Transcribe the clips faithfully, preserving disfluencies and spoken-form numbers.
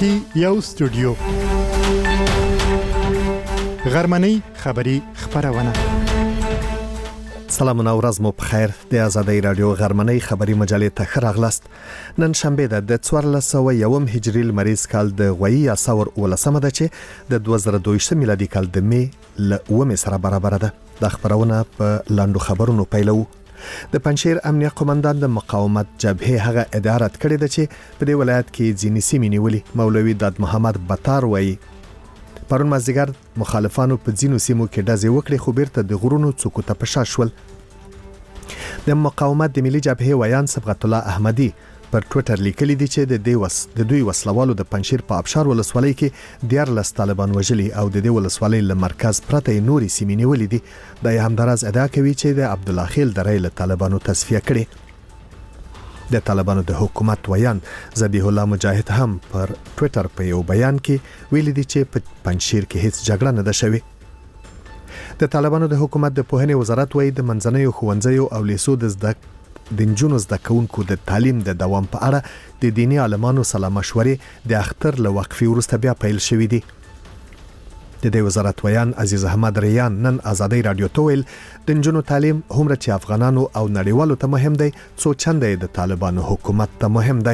کې یو استودیو غرمنۍ خبری خبرونه. سلام او ورځ مو په خیر. د آزادۍ رادیو غرمنۍ خبری مجلې ته ښه راغلاست. نن شنبه ده د څوارلس سوه یوم هجري لمریز کال د غویي اساور ولسمه ده چې د دوه زره دوه ویشت میلادي کال د می ل اومه سره برابر ده. د خبرونه په لاندو خبرونو پیلو. د پنځیر امنیه قومندان د مقاومت جبهه هغه ادارت کړی ده چې په دې ولایت کې ځینې سیمې نیولې. مولوي داد محمد بطار وایي پرون مازدیګر مخالفانو په ځینو سیمو کې ډزې وکړې خو بیرته د غرونو څوکو ته پشا شول. د مقاومت د ملي جبهه ویان صبغت الله احمدي پر ټوئیټر لیکلي دي چې د دې وس د دوی وسلوالو د پنځیر په ابشار ولسوالۍ کې دیارلس طالبان وژلي او د دې ولسوالۍ له مرکز پرته نوري سیمې نیولې دي. د همدراز ادعا کوي چې د عبد الله خیل درې له طالبانو تصفیه کړي. د طالبانو د حکومت ویان ذبیح الله مجاهد هم پر ټوئیټر په یو بیان کې ویلي دي چې په پنځیر کې هیڅ جګړه نه ده شوې. د طالبانو د حکومت د پوهنې وزارت وایي د منځنیو ښوونځیو او لیسو د زده د نجونو زده کوونکو د تعلیم د دوام په اړه د دینی عالمانو سره مشورې د اختر له وقفې وروسته بیا پیل شوې دي. د دې وزارت ویان عزیز احمد ریان نن آزادۍ رادیو ته ویل د نجونو تعلیم هومره چې افغانانو او نړیوالو ته مهم دی څو چنده د طالبانو حکومت ته مهم دی.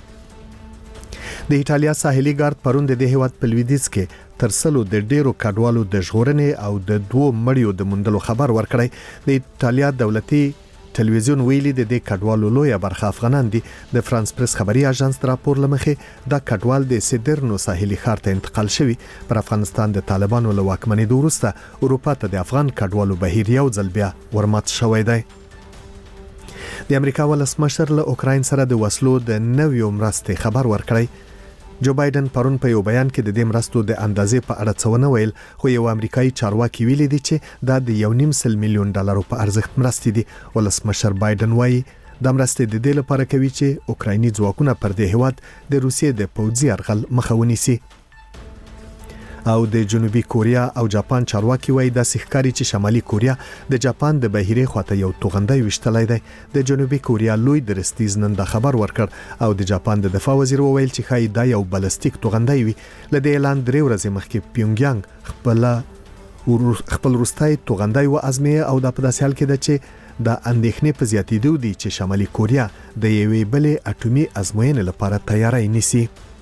د ایټالیا ساحلي ګارد پرون د دې هیواد په لویدیځ کې تر سلو د ډیرو کډوالو د ژغورنې او د دوو مړیو د موندلو خبر ورکړی. د ایټالیا دولتي ټلویزیون ویلي د دې کډوالو لویه برخه افغانان دي. د فرانس پریس خبري اژانس راپور لمخې دا کډوال د سیدرنو ساحلي ښار ته انتقال شوی. پر افغانستان د طالبانو له واکمنۍ وروسته اروپا ته د افغان کډوالو بهیر یو ځل بیا ورمات شوی دی. د امریکا ولسمشر له اوکراین سره د وسلو د نویو مرستې خبر ورکړی. جو بایدن پرون په یو بیان کې د دې مرستو د اندازې په اړه څه ونه ویل خو یو امریکایي چارواکي ویلي دي چې دا د یو نیم سل میلیون ډالرو په ارزښت مرستې دي. ولسمشر بایدن وایي دا مرستې د دې لپاره کوي چې اوکرایني ځواکونه پر دې هیواد د روسیې د پوځي یرغل مخه ونیسي. او د جنوبي کوریا او جاپان چارواکي وایي د سښکاری چې شمالي کوریا د جاپان د بهیرې خواته یو توغندی وشتلای دی. د جنوبي کوریا لوی درستیز نن د خبر ورکړ او د جاپان د دفاع وزیر وویل چې خای دا یو بلستیک توغندی وي. لدې اعلان درې ورځې مخکې پیونګیانګ خپل خپل روستای توغندی و ازمه او د په داسې حال کې ده چې د اندېښنې په زیاتېدو دي چې شمالي کوریا د یوې بلې اټومي ازموینې لپاره تیاری نیسي.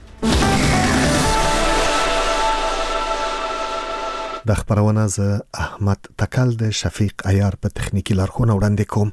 د خبرونه ز احمد تکل د شفیق عیار په تخنیکی لارښوونه وړاندې کوم.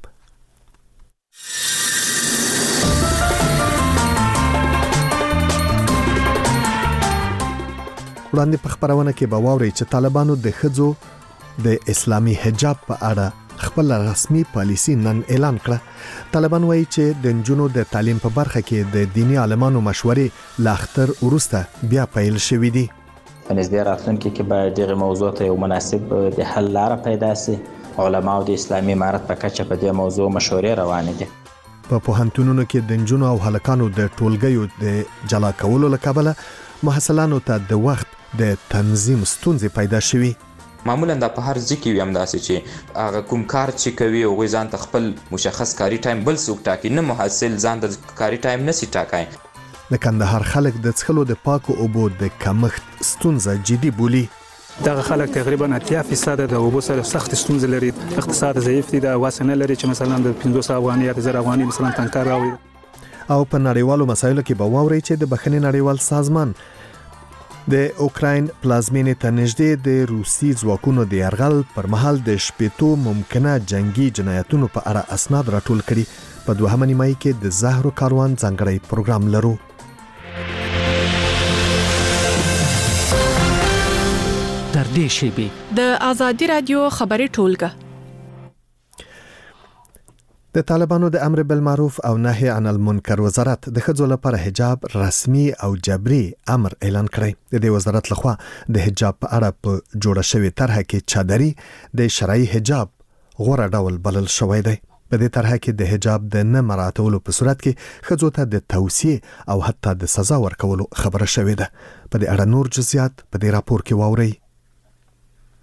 وړاندې په خبرونه کې به واوري چې طالبانو د ښځو د اسلامي حجاب په اړه خپل رسمي پالیسی نن اعلان کړه. طالبان وایي چې د نجونو د تعلیم په برخه کې د دینی عالمانو مشورې له اختر وروسته بیا پیل شوې دي. په نږدې راتلونکي کې باید دغه موضوع ته یو مناسب د حل لاره پیدا شي. علما او د اسلامي امارت په کچه په دې موضوع مشورې روانې دي. په پوهنتونونو کې د نجونو او هلکانو د ټولګیو د جلا کولو لپاره محصلانو ته د وخت د تنظیم ستونزې پیدا شوي. معمولا دا په هر ځکه وي هم داسې چې هغه کوم کار چې کوي او ځان ته خپل مشخص کاری ټایم بل څوک ټاکي نه محصل ځان د کاری ټایم نشي ټاکای. د کندهار خلک د څښلو د پاکو اوبو د کمښت ستونزه جدي بولي. دغه خلک تقریبا اتیا فیصد د اوبو سره سخت ستونزې لري. اقتصاد ضعیف دي، د واسنه لري چې مثلا د پنځوس افغانۍ یا زر افغانۍ مثلا تنکر راوړي. او په نړیوالو مسایلو کې به واوري چې د بخښنې نړیوال سازمان د اوکراین پلازمینې ته نږدې د روسي ځواکونو د یرغل پر مهال د شپېتو ممکنه جنگي جنایتونو په اړه اسناد راټول کړي. په دوهمه نیمایي کې د زهرو کاروان ځانګړی پروګرام لرو. در دې شیبې د آزادۍ رادیو خبري ټولګه د طالبانو د امر بالمعروف او نهي عن المنکر وزارت د ښځو لپاره حجاب رسمي او جبري امر اعلان کړی. د دې وزارت لخوا د حجاب په اړه په جوړه شوې طرحه کې چادري د شرعي حجاب غوره ډول بلل شوی دی. په دې طرحه کې د حجاب د نه مراعاتولو په صورت کې ښځو ته د توصیه او حتی د سزا ورکولو خبره شوې ده. په دې اړه نور جزئیات په دې راپور کې واورئ.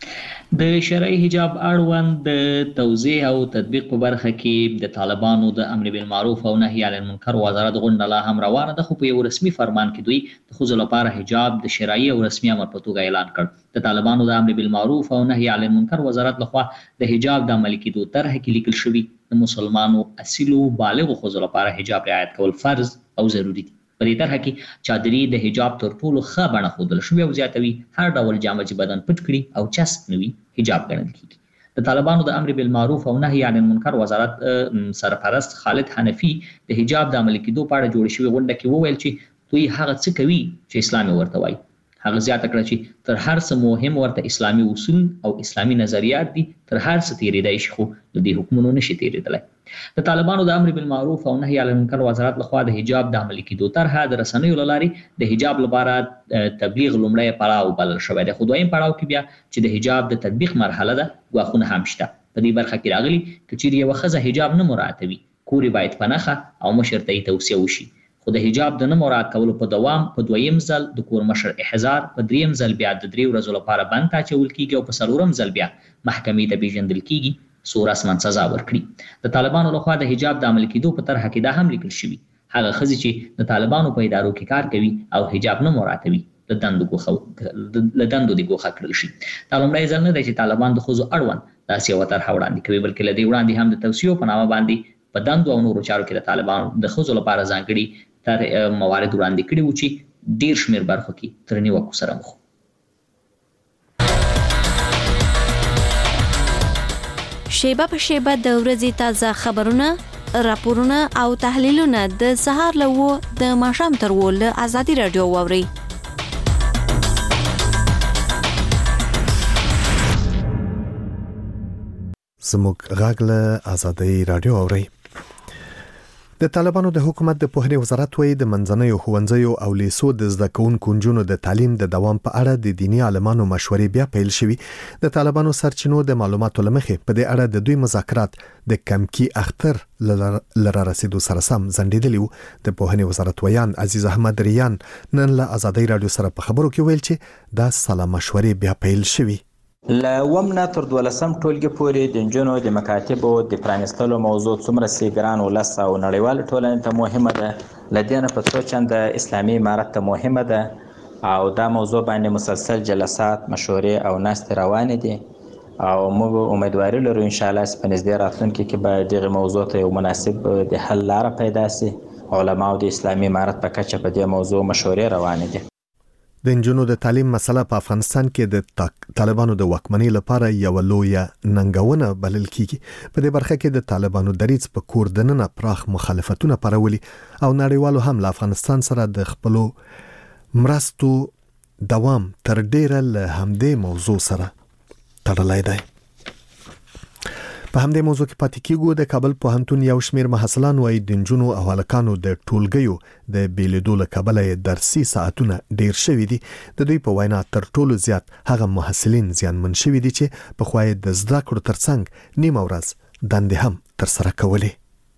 د شرعي حجاب اړوند د توضیح او تطبیق په برخه کې د طالبانو د امر بالمعروف او نهي عن المنکر وزارت غونډه لا هم روانه ده، خو په یو رسمي فرمان کې دوی د ښځو لپاره حجاب د شرعي او رسمي امر په توګه اعلان کړ. د طالبانو د امر بالمعروف او نهي عن المنکر وزارت لخوا د حجاب د عملي کېدو طرح کې لیکل شوي د مسلمانو اصیلو بالغو ښځو لپاره حجاب رعایت کول فرض او ضروري دي. په دې طرح کې چادري د حجاب تر ټولو ښه بڼه ښودل شوې او زیاتوي هر ډول جامه چې بدن پټ کړي او چسپ نه وي حجاب ګڼل کېږي. د طالبانو د امر بالمعروف او نهي عن المنکر وزارت سرپرست خالد حنفي د حجاب د عملي کېدو په اړه جوړ شوې غونډه کې وویل چې دوی هغه څه کوي چې اسلام ورته وایي. هغه زیاته کړه چې تر هر څه مهم ورته اسلامي اصول او اسلامي نظریات دي، تر هر څه تېرېدای شي خو د دې حکمونو نشي تېرېدلی. د طالبانو د امر بالمعروف او نهي عن المنکر وزارت لخوا د حجاب د عملي کېدو طرحه د رسنیو له لارې د حجاب لپاره تبلیغ لومړی پړاو بلل شوی دی، خو دویم پړاو کې بیا چې د حجاب د تطبیق مرحله ده ګواښونه هم شته. په دې برخه کې راغلي که چیرې یوه ښځه حجاب نه مراعاتوي کور یې باید په نښه او مشر ته یې توصیه وشي، خو د حجاب د نه مراعات کولو په دوام په دویم ځل د کور مشر احضار، په دریم ځل بیا د درې ورځو لپاره بند ته اچول کېږي او په څلورم ځل بیا محکمې ته پیژندل کېږي څو رسما سزا ورکړي. د طالبانو لخوا د حجاب د عملي کېدو په طرحه کې دا هم لیکل شوي هغه ښځې چې د طالبانو په ادارو کې کار کوي او حجاب نه مراعاتوي له دندو ګوښه له دندو دې ګوښه کړل شي. دا لومړی ځل نه دی چې طالبان د ښځو اړوند داسې یوه طرحه وړاندې کوي، بلکې له دې وړاندې هم د توصیو په نامه باندې په دندو او نورو چارو کې د طالبانو د ښځو لپاره ځانګړي تر موارد وړاندې کړي وو چې ډېر شمېر برخو کې تر نیوکو سره مخ. شیبه په شیبه د ورځې تازه خبرونه، راپورونه او تحلیلونه د سهار له اوو د ماښام تر اوو له ازادي راډیو واورئ. زموږ غږ له ازادي راډیو اورئ. د طالبانو د حکومت د پوهنې وزارت وایي د منځنیو ښوونځیو او لیسو د زده کوونکو نجونو د تعلیم د دوام په اړه د دیني عالمانو مشورې بیا پیل شوي. د طالبانو سرچینو د معلوماتو له مخې په دې اړه د دوی مذاکرات د کمکی اختر لره رسیدو سره سم ځنډېدلي وو. د پوهنې وزارت ویان عزیز احمد ریان نن له ازادي راډیو سره په خبرو کې ویل چې دا سلا مشورې بیا پیل شوي. له اووم نه تر دولسم ټولګي پورې د نجونو د مکاتبو د پرانیستلو موضوع څومره سي ګران ولس او نړیوال ټولنې ته مهمه ده، له دې نه په څو چنده اسلامي امارت ته مهمه ده او دا موضوع باندې مسلسل جلسات، مشورې او ناستې روانې دي او موږ امیدواري لرو ان شاء الله چې په نږدې راتلونکي کې به دغه موضوع ته یو مناسب د حل لاره پیدا سي. علماو د اسلامي امارت په کچه په دې موضوع مشورې روانې دي. د نجونو د تعلیم مسله په افغانستان کې د طالبانو د واکمنۍ لپاره یو لوی ننګونه بلل کیږي. په دې برخه کې د طالبانو دریځ په کور دننه پراخ مخالفتونه پرولي او نړیوالو هم له افغانستان سره د خپلو مرستو دوام تر ډیره له همدې موضوع سره تړلی دی. په همدې موضوع کې پاتې کېږو. د کابل پوهنتون یو شمېر محصلان وايي د نجونو او هلکانو د ټولګیو د بیلیدو له کبله درسي ساعتونه ډیر شوي دي. د دوی په وینا تر ټولو زیات هغه محصلین زیانمن شوي دي چې پخوا یې د زده کړو ترڅنګ نیمه ورځ دندې هم ترسره کولې.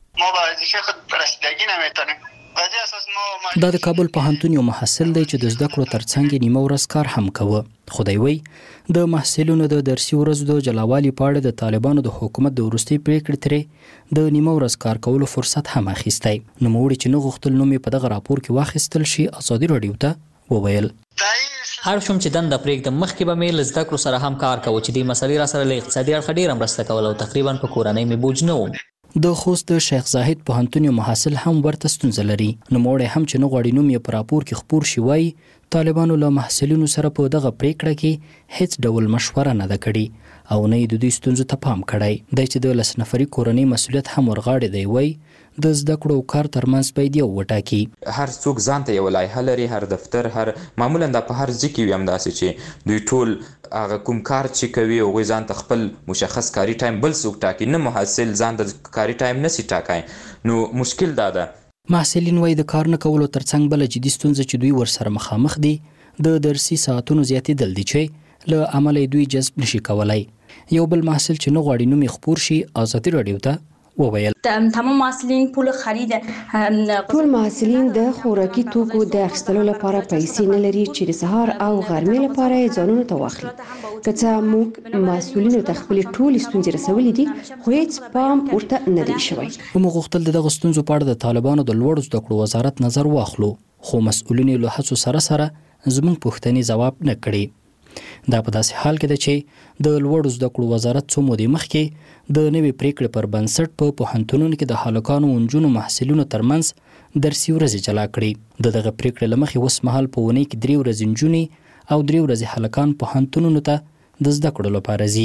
دا د کابل پوهنتون یو محصل دی چې د زده کړو ترڅنګ نیمه ورځ کار هم کوه. خدای وی د محصلینو د درسي ورځو د جلاوالي په اړه د طالبانو د حکومت د وروستي پریکړې ترې د نیمه ورځ کار کولو فرصت هم اخیستی. نوموړي چې نه غوښتل نوم یې په دغه راپور کې واخیستل شي ازادي راډیو ته وویل. هر شوم چې دنده پرېږدم مخکې به مې له زده کړو سره هم کار کوو چې دې مسلې را سره له اقتصادي اړخه ډېره مرسته کول او تقریبا په کورنۍ مې بوج نه وم. د خوست د شیخ زاهد پوهنتون یو محصل هم ورته ستونزه لري. نوموړی هم چې نه غواړي نوم یې په راپور کې خپور شي وایي طالبانو له محصلینو سره په دغه پریکړه کې هیڅ ډول مشوره نه ده کړې او نه یې د دوی ستونزو ته پام کړی دی چې د لس نفري کورنۍ مسؤلیت هم ورغاړې دی. وایي د زده کړو او کار ترمنځ باید یو وټاکي. هر څوک ځان ته یو لایحه لري، هر دفتر، هر معمولا دا په هر ځای کې وي همداسې چې دوی ټول هغه کوم کار چې کوي هغوی ځان ته خپل مشخص کاري ټایم بل څوک ټاکي، نه محصل ځان ته کاري ټایم نسي ټاکای. نو مشکل دا ده. محصلین وایي د کار نه کولو ترڅنګ بله جدي ستونزه چې دوی ورسره مخامخ دي د درسي ساعتونو زیاتېدل دي چې له امله دوی جذب نشي کولای. یو بل محصل چې نه غواړي نوم یې خپور شي ازادي راډیو ته وویل تمام محصلین پول خرید ټول محصلین د خوراکي توکو د اخیستلو لپاره پیسې نه لري چې د سهار او غرمې لپاره یې ځانونو ته واخلي. که څه موږ مسؤلینو ته خپلې ټولې ستونزې رسولې دي خو هیڅ پام ورته نه دی شوی. موږ غوښتل د دغه ستونزو په اړه د طالبانو د لوړو زده کړو وزارت نظر واخلو خو مسؤلین له هڅو سره سره زموږ پوښتنې ځواب نه کړي. دا په داسې حال کې ده چې د لوړو زده کړو وزارت څو مودې مخکې د نوې پریکړې پر بنسټ په پوهنتونونو کې د هلکانو او نجونو محصلینو ترمنځ درسي ورځې جلا کړي. د دغه پریکړې له مخې اوس مهال په اونۍ کې درې ورځې نجونې او درې ورځې هلکان پوهنتونونو ته د زده کړو لپاره ځي.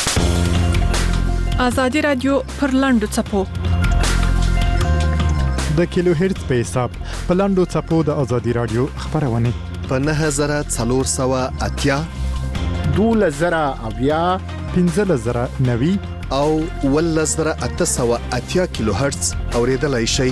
ازادي رادیو پر لاندو څپو د کیلو هرتز په حساب په لاندو څپو د ازادي رادیو خبرونه په نهه زره څلور سوه اتیا دوولس زره اویا پنځلس زره نوي او اوولس زره اته سوه اتیا کیلو هرتز اوریدلای شئ.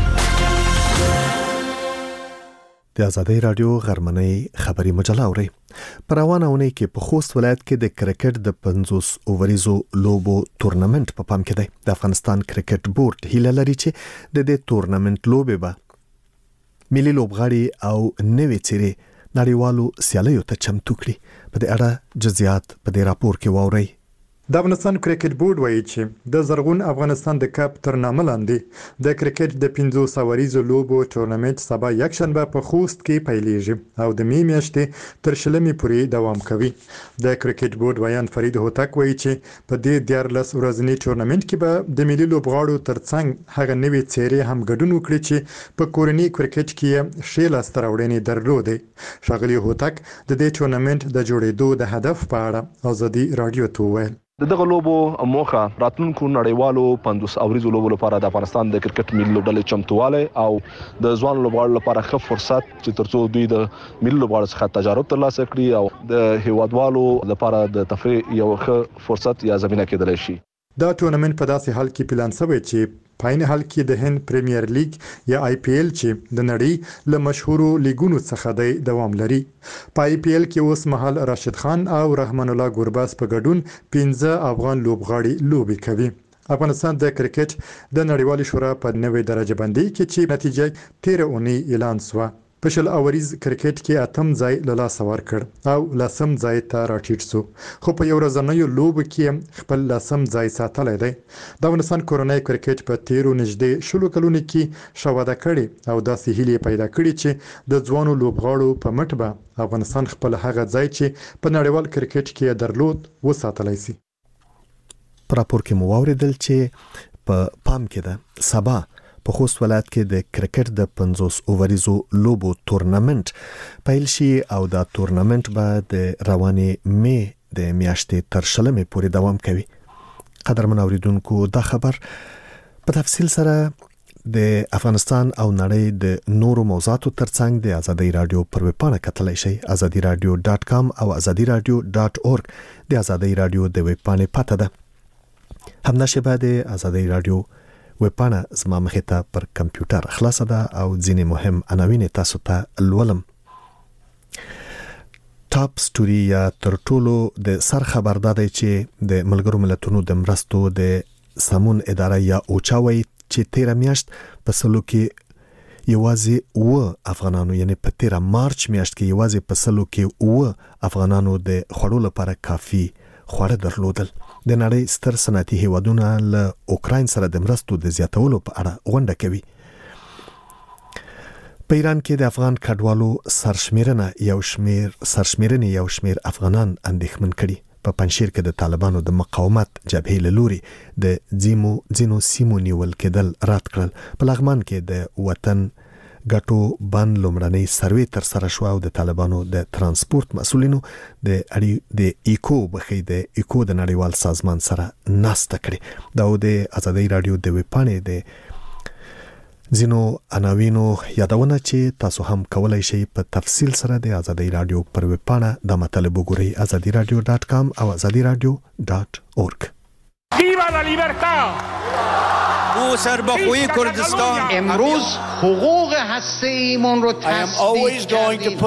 د ازادي رادیو غرمنۍ خبري مجله اوري. پر روانه ونې کې په خوست ولایت کې د کرکټ د پنځوس اووریزو لوبو تورنمنت په پام کې دی. د افغانستان کرکټ بورډ هیله لري چې د دې تورنمنت لوبې به ملي لوبغاړي او نوې څیرې نړیوالو سیالیو ته چمتو کړي. په دې اړه جزئیات په دې راپور کې واورئ. د افغانستان کرکټ بورډ وایي چې د زرغون افغانستان د کپ تر نامه لاندې د کرکټ د پنځوس اوریزو لوبو تورنمنت سبا یکشنبه په خوست کې پیلېږي او د می میاشتې تر شلمې پورې دوام کوي. د کرکټ بورډ ویان فرید هوتک وایي چې په دې دیارلس ورځني تورنمنت کې به د ملي لوبغاړو ترڅنګ هغه نوې څیرې هم ګډون وکړي چې په کورني کرکټ کې ښې لاسته راوړنې درلودې. ښاغلي هوتک د دې تورنمنت د جوړېدو د هدف په اړه ازادي رادیو ته وویل. د دغه لوبو موخه راتلونکو نړیوالو پنځوس اوریزو لوبو لپاره د افغانستان د کرکټ ملي لوبډلې چمتواله او د ځوان لوبغاړو لپاره ښه فرصت چې ترڅو دوی د ملي لوبغاړو څخه تجارب ترلاسه کړي او د هیوادوالو لپاره د تفریح یو ښه فرصت یا زمينه کېدلی شي. دا تورنمنت په داسې حال کې پلان شوی چې پاین حال کې د هند پریمیر لیګ یا آی پی ایل چې د نړۍ له مشهورو لیګونو څخه دی دوام لري. په آی پی ایل کې اوس مهال راشد خان او رحمان الله ګورباز په ګډون پنځه افغان لوبغاړي لوبي کوي. افغانستان د کرکټ د نړیوالې شورا په نوې درجه بندي کې چې نتیجه تیره اونۍ اعلان شوه په شل اوریز کرکټ کې اتم ځای له لاسه ورکړ او لسم ځای ته راټیټ شو خو په یو ورځنیو لوبو کې خپل لسم ځای ساتلی دی. د افغانستان کورنۍ کرکټ په تیرو نږدې شلو کلونو کې شواده کړي او داسې هیلې پیدا کړي چې د ځوانو لوبغاړو په مټ به افغانستان خپل هغه ځای چې په نړیوال کرکټ کې درلود وساتلی سي. په راپور کې مو واوریدل چې په پام کې ده سبا په خوست ولایت کې د کرکټ د پنځوس اووریزو لوبو تورنمنت پیل شي او دا تورنمنت به د روانې می د میاشتې تر شلمې پورې دوام کوي. قدرمن اوریدونکو دا خبر په تفصیل سره د افغانستان او نړۍ د نورو موضوعاتو ترڅنګ د ازادي رادیو پر ویبپاڼه کتلی شئ. ازادي رادیو ډاټ کام او ازادي رادیو ډاټ اورګ د ازادي رادیو د ویبپاڼې پته ده. همداشبه د ازادي رادیو ویبپاڼه زما مخې ته پر کمپیوټر خلاصه ده او ځینې مهم عناوین تاسو ته لولم. ټاپ سټوري یا تر ټولو د سر خبر ده چې د ملګرو ملتونو د مرستو د سمون اداره یا اوچا وایي چې تیره میاشت په سلو کې یوازې اوه افغانانو یعنی په تیره مارچ میاشت کې یوازې په سلو کې اوه افغانانو د خوړو لپاره کافي خواړه درلودل. د نړۍ ستر صنعتي هیوادونه له اوکراین سره د مرستو د زیاتولو په اړه غونډه کوي. په ایران کې د افغان کډوالو سرشمیرنه یو شمیر سرشمیرنه یو شمیر افغانان اندېښمن کړي. په پنځشیر کې د طالبانو د مقاومت جبهې له لوري د ځینو ځینو سیمو نیول کېدل رد کړل. په لغمان کې د وطن ګټو بند لومړنۍ سروې تر سره شو او د طالبانو د ترانسپورت مسؤلینو د اړي د ایکو بخې د ایکو د نړیوال سازمان سره ناسته کړې. دا د ازادي رادیو د ویبپاڼې د ځینو عناوینو یادونه چې تاسو هم کولای شئ په تفصیل سره د ازادي رادیو پر ویبپاڼه د مطالب وګورئ. ازادي رادیو ډاټ کام او ازادي رادیو ډاټ اورګ. Viva la libertad! او سربخوی کردستان امروز حقوق هسته‌ایمون رو تثبیت کردیم.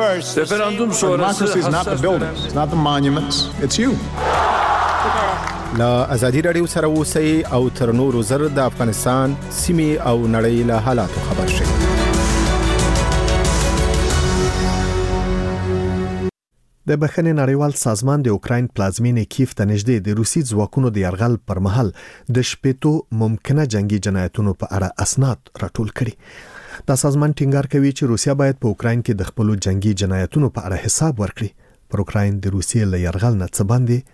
Referandum sonrası Democracy is not the buildings, it's not the monuments, it's you. لا ازادي رادیو سره اوسئ او تر نورو زر د افغانستان سیمې او نړۍ له حالاتو خبر شئ. د بخښنې نړیوال سازمان د اوکراین پلازمینې کیف ته نږدې د روسي ځواکونو د یرغل پر مهال د شپېتو ممکنه جنگي جنایتونو په اړه اسناد راټول کړي. دا سازمان ټینګار کوي چې روسیا باید په اوکراین کې د خپل جنگي جنایتونو په اړه حساب ورکړي. پر اوکراین د روسیې له یرغل نه څه باندې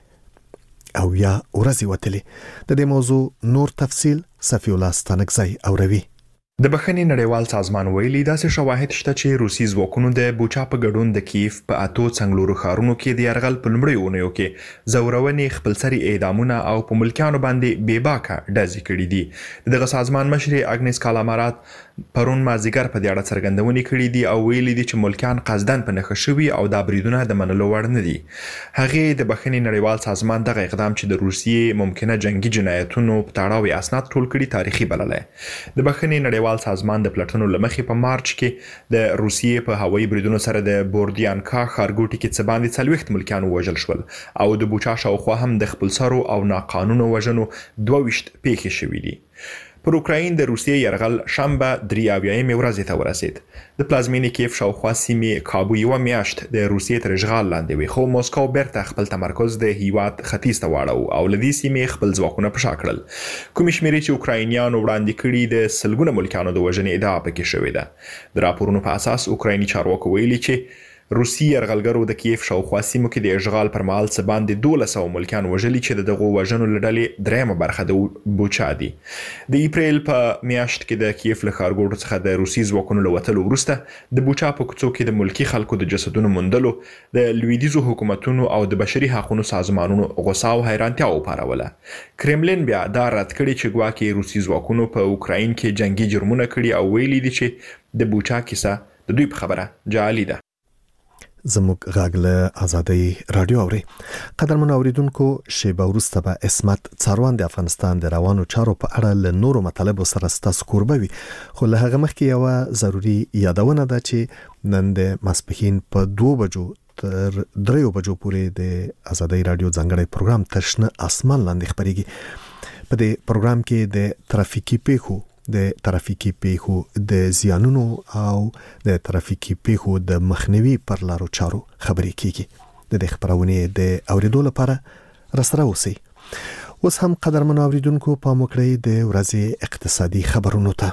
او یا ورځي وتلې. د دې موضوع نور تفصیل صفی الله ستانکزی اوروي. د بخښنې نړیوال سازمان ویلي داسې شواهد شته چې روسي ځواکونو د بوچا په ګډون د کیف په اتو څنګلورو ښارونو کې د یرغل په لومړیو اونیو کې زورونې خپلسري اعدامونه او په ملکیانو باندې بېباکه ډزې کړي دي. دغه سازمان مشرې اګنیس کالامارات پرون مازیګر په دې اړه څرګندونې کړې دي او ویلي دي چې ملکیان قصداً په نښه شوي او دا بریدونه د منلو وړ نه دي. هغې د بخښنې نړیوال سازمان دغه اقدام چې د روسیې ممکنه جنگي جنایتونو په تړاو یې اسناد ټول کړي تاریخي بللی. د بخښنې نړیوال سازمان د پلټنو لمخې په مارچ کې د روسیې په هوایي بریدونو سره د بوردیانکا ښارګوټي کې څه باندې څلوېښت ملکیان ووژل شول او د بوچا شاوخوا هم د خپلسرو او ناقانونه وژنو دوه ویشت پیښې شوي دي. پر اوکراین د روسیې یرغل شنبه درې اویایمې ورځې ته ورسید. د پلازمینې کیف شاوخوا سیمې کابو یوه میاشت د روسیې تر اشغال لاندې وي، خو موسکو بیرته خپل تمرکز د هیواد ختیځ ته واړو او له دې سیمې خپل ځواکونه په شا کړل. کومې شمېرې چې اوکراینیانو وړاندې کړي د سلګونه ملکیانو د وژنې ادعا پکې شوې ده. د راپورونو په اساس اوکرایني چارواکو ویلي چې روسي یرغلګرو د کیف شاوخوا سیمو کې د اشغال پر مهال څه باندې دولس سوه ملکیان وژلي چې د دغو وژنو له ډلې درېیمه برخه د بوچا دي. د اپریل په میاشت کې د کیف له ښارګوټو څخه د روسي ځواکونو له وتلو وروسته د بوچا په کوڅو کې د ملکي خلکو د جسدونو موندلو د لویدیځو حکومتونو او د بشري حقونو سازمانونو غوسه او حیرانتیا وپاروله. کرملین بیا دا رد کړي چې ګواکې روسي ځواکونو په اوکراین کې جنگي جرمونه کړي او ویلي دي چې د بوچا کیسه د دوی په خبره جعلي ده. زموږ غږ له آزادۍ رادیو اوري. قدرمن اوریدونکو، شیبه وروسته به اسمت څاروان د افغانستان د روانو چارو په اړه له نورو مطالبو سره ستاسو کوربه وي. خو له هغه مخکې یوه ضروري یادونه ده چې نن د ماسپښین په دوه بجو تر دریو بجو پورې د آزادۍ رادیو ځانګړی پروګرام تر شنه اسمان لاندې خپرېږي. په دې پروګرام کې د ترافیکي پیښو د ترافیکي پیښو د زیانونو او د ترافیکي پیښو د مخنیوي پر لارو چارو خبرې کیږي. د دې خبرونې د اوریدو لپاره راسره اوسئ. اوس هم قدرمن اوریدونکو پام وکړئ د ورځې اقتصادي خبرونو ته.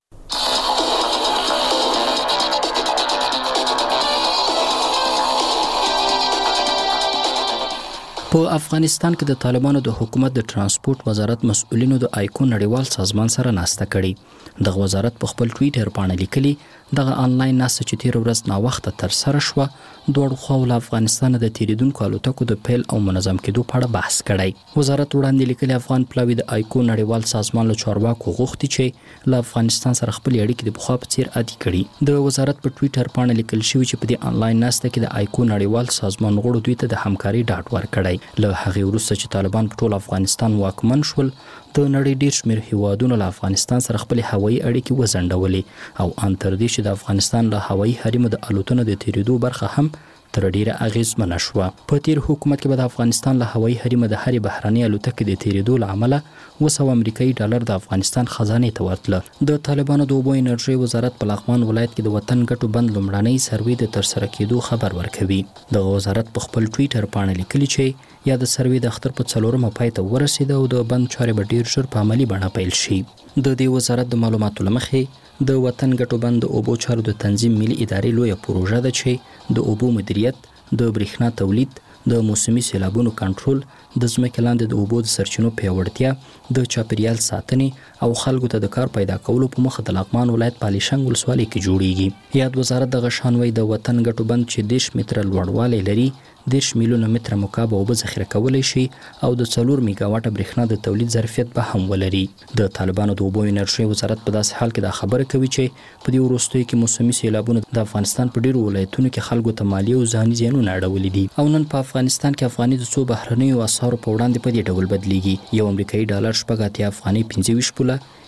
په افغانستان کې د طالبانو د حکومت د ترانسپورت وزارت مسؤلینو د آیکون نړیوال سازمان سره ناسته کړې. دغه وزارت په خپل ټویټر باندې لیکلي دغه آنلاین ناسته چې تیر ورځ نا وخت تر سره شو دوه خواو له افغانستان د تیریدونکو الوتکو د پیل او منظم کېدو په اړه بحث کړی. وزارت وړاندې لیکلي افغان پلاوی د آیکون نړیوال سازمان له چارواکو غوښتي چې له افغانستان سره خپل اړیکې د بخوا په څیر عادي کړي. د وزارت په ټویټر باندې لیکل شوی چې په دې آنلاین ناسته کې د آیکون نړیوال سازمان غړو دوی ته د همکاري ډاډ ورکړی. له هغې وروسته چې طالبان په ټول افغانستان واکمن شول، د نړۍ ډیر شمېر هیوادونو له افغانستان سره خپل هوایي اړیکې وځنډولې او ان تر دې چې د افغانستان له هوایي حریم د الوتنو د تیریدو برخه هم تر ډیره اغیزمنه شوه. په تیر حکومت کې به د افغانستان له هوایي حریم د هرې بهرنۍ الوتکې د تیریدو له امله اوه سوه امریکایي ډالر د افغانستان خزانې ته ورتله. د طالبانو د اوبو انرژۍ وزارت په لغمان ولایت کې د وطن ګټو بند لومړنۍ سروې د ترسره کېدو خبر ورکوي. دغه وزارت په خپل ټویټر باندې لیکلي چې یا د سروې د اختر په څلورمه پای ته ورسېده او د بند چارې به ډیر ژر په عملي بڼه پیل شي. د دې وزارت د معلوماتو له مخې د وطن ګټو بند د اوبو چارو د تنظیم ملي ادارې لویه پروژه ده چې د اوبو مدیریت، د برېښنا تولید، د موسمي سیلابونو کنټرول، د ځمکې لاندې د اوبو د سرچینو پیاوړتیا، د چاپیریال ساتنې او خلکو ته د کار پیدا کولو په موخه د لغمان ولایت په علیشنګ ولسوالۍ کې جوړیږي. یاد وزارت دغه شانوی د وطن ګټو بند چې دېرش متره لوړوالی لري، دېرش میلیونه متره مکعب اوبه ذخیره کولی شي او د څلور میګاواټه برېښنا د تولید ظرفیت به هم ولري. د طالبانو د اوبو انرژۍ وزارت په داسې حال کې دا خبره کوي چې په دې وروستیو کې موسمي سیلابونو د افغانستان په ډیرو ولایتونو کې خلکو ته مالي او ځاني زیانونه اړولي دي او نن په افغانستان کې افغاني د څو بهرنیو اسعارو په وړاندې په دې ډول بدلیږي. یو امریکایي ډالر شپږ اتیا افغاني پنځه ویشت پوله،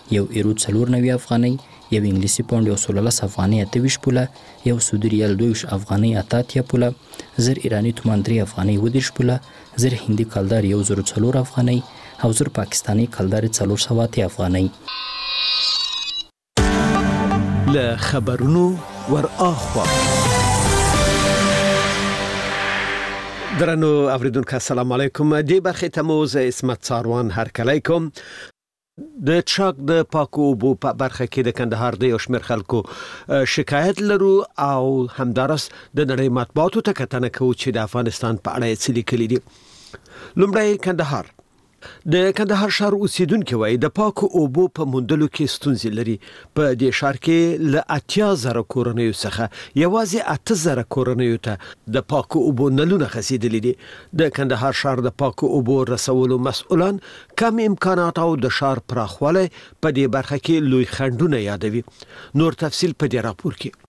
یو ایرو څلور نوي افغانۍ، یو انګلیسي پاونډ یو سل لس افغانۍ اته ویشت پوله، یو سعودي ریال دوه ویشت افغانۍ اته اتیا پوله، زر ایراني تومان درې افغانۍ اووه دېرش پوله، زر هندي کلدار یو زر څلور افغانۍ او زر پاکستاني کلدار څلور سوه اتیا افغانۍ. له خبرونو ور اخوا درنو اوریدونکو السلام علیکم. دې برخې ته مو زه اسمت څاروان هرکلی کوم. د چاک د پاکو اوبو په برخه کې د کندهار د یو شمېر خلکو شکایت لرو او همدارس د نړۍ مطبوعاتو ته کتنه کوو چې د افغانستان په اړه یې څه لیکلي دي. لومړی کندهار. د کندهار ښار اوسیدونکو وایي د پاکو اوبو په موندلو کې ستونزې لري. په دې ښار کې له اتیا زره کورنیو څخه یوازې اته زره کورنیو ته د پاکو اوبو نلونه خسیدلي دي. د کندهار ښار د پاکو اوبو رسولو مسؤلان کم امکانات او د ښار پراخوالی په دې برخه کې لوی خنډونه یادوي. نور تفصیل په دې راپور کې.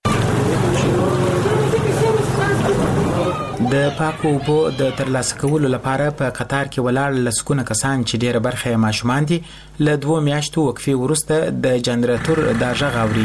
د پاکو اوبو د ترلاسه کولو لپاره په قطار کې ولاړ لسګونه کسان چې ډیره برخه یې ماشومان دي له دوه میاشتو وقفې وروسته د جنراتور د غږ اوري.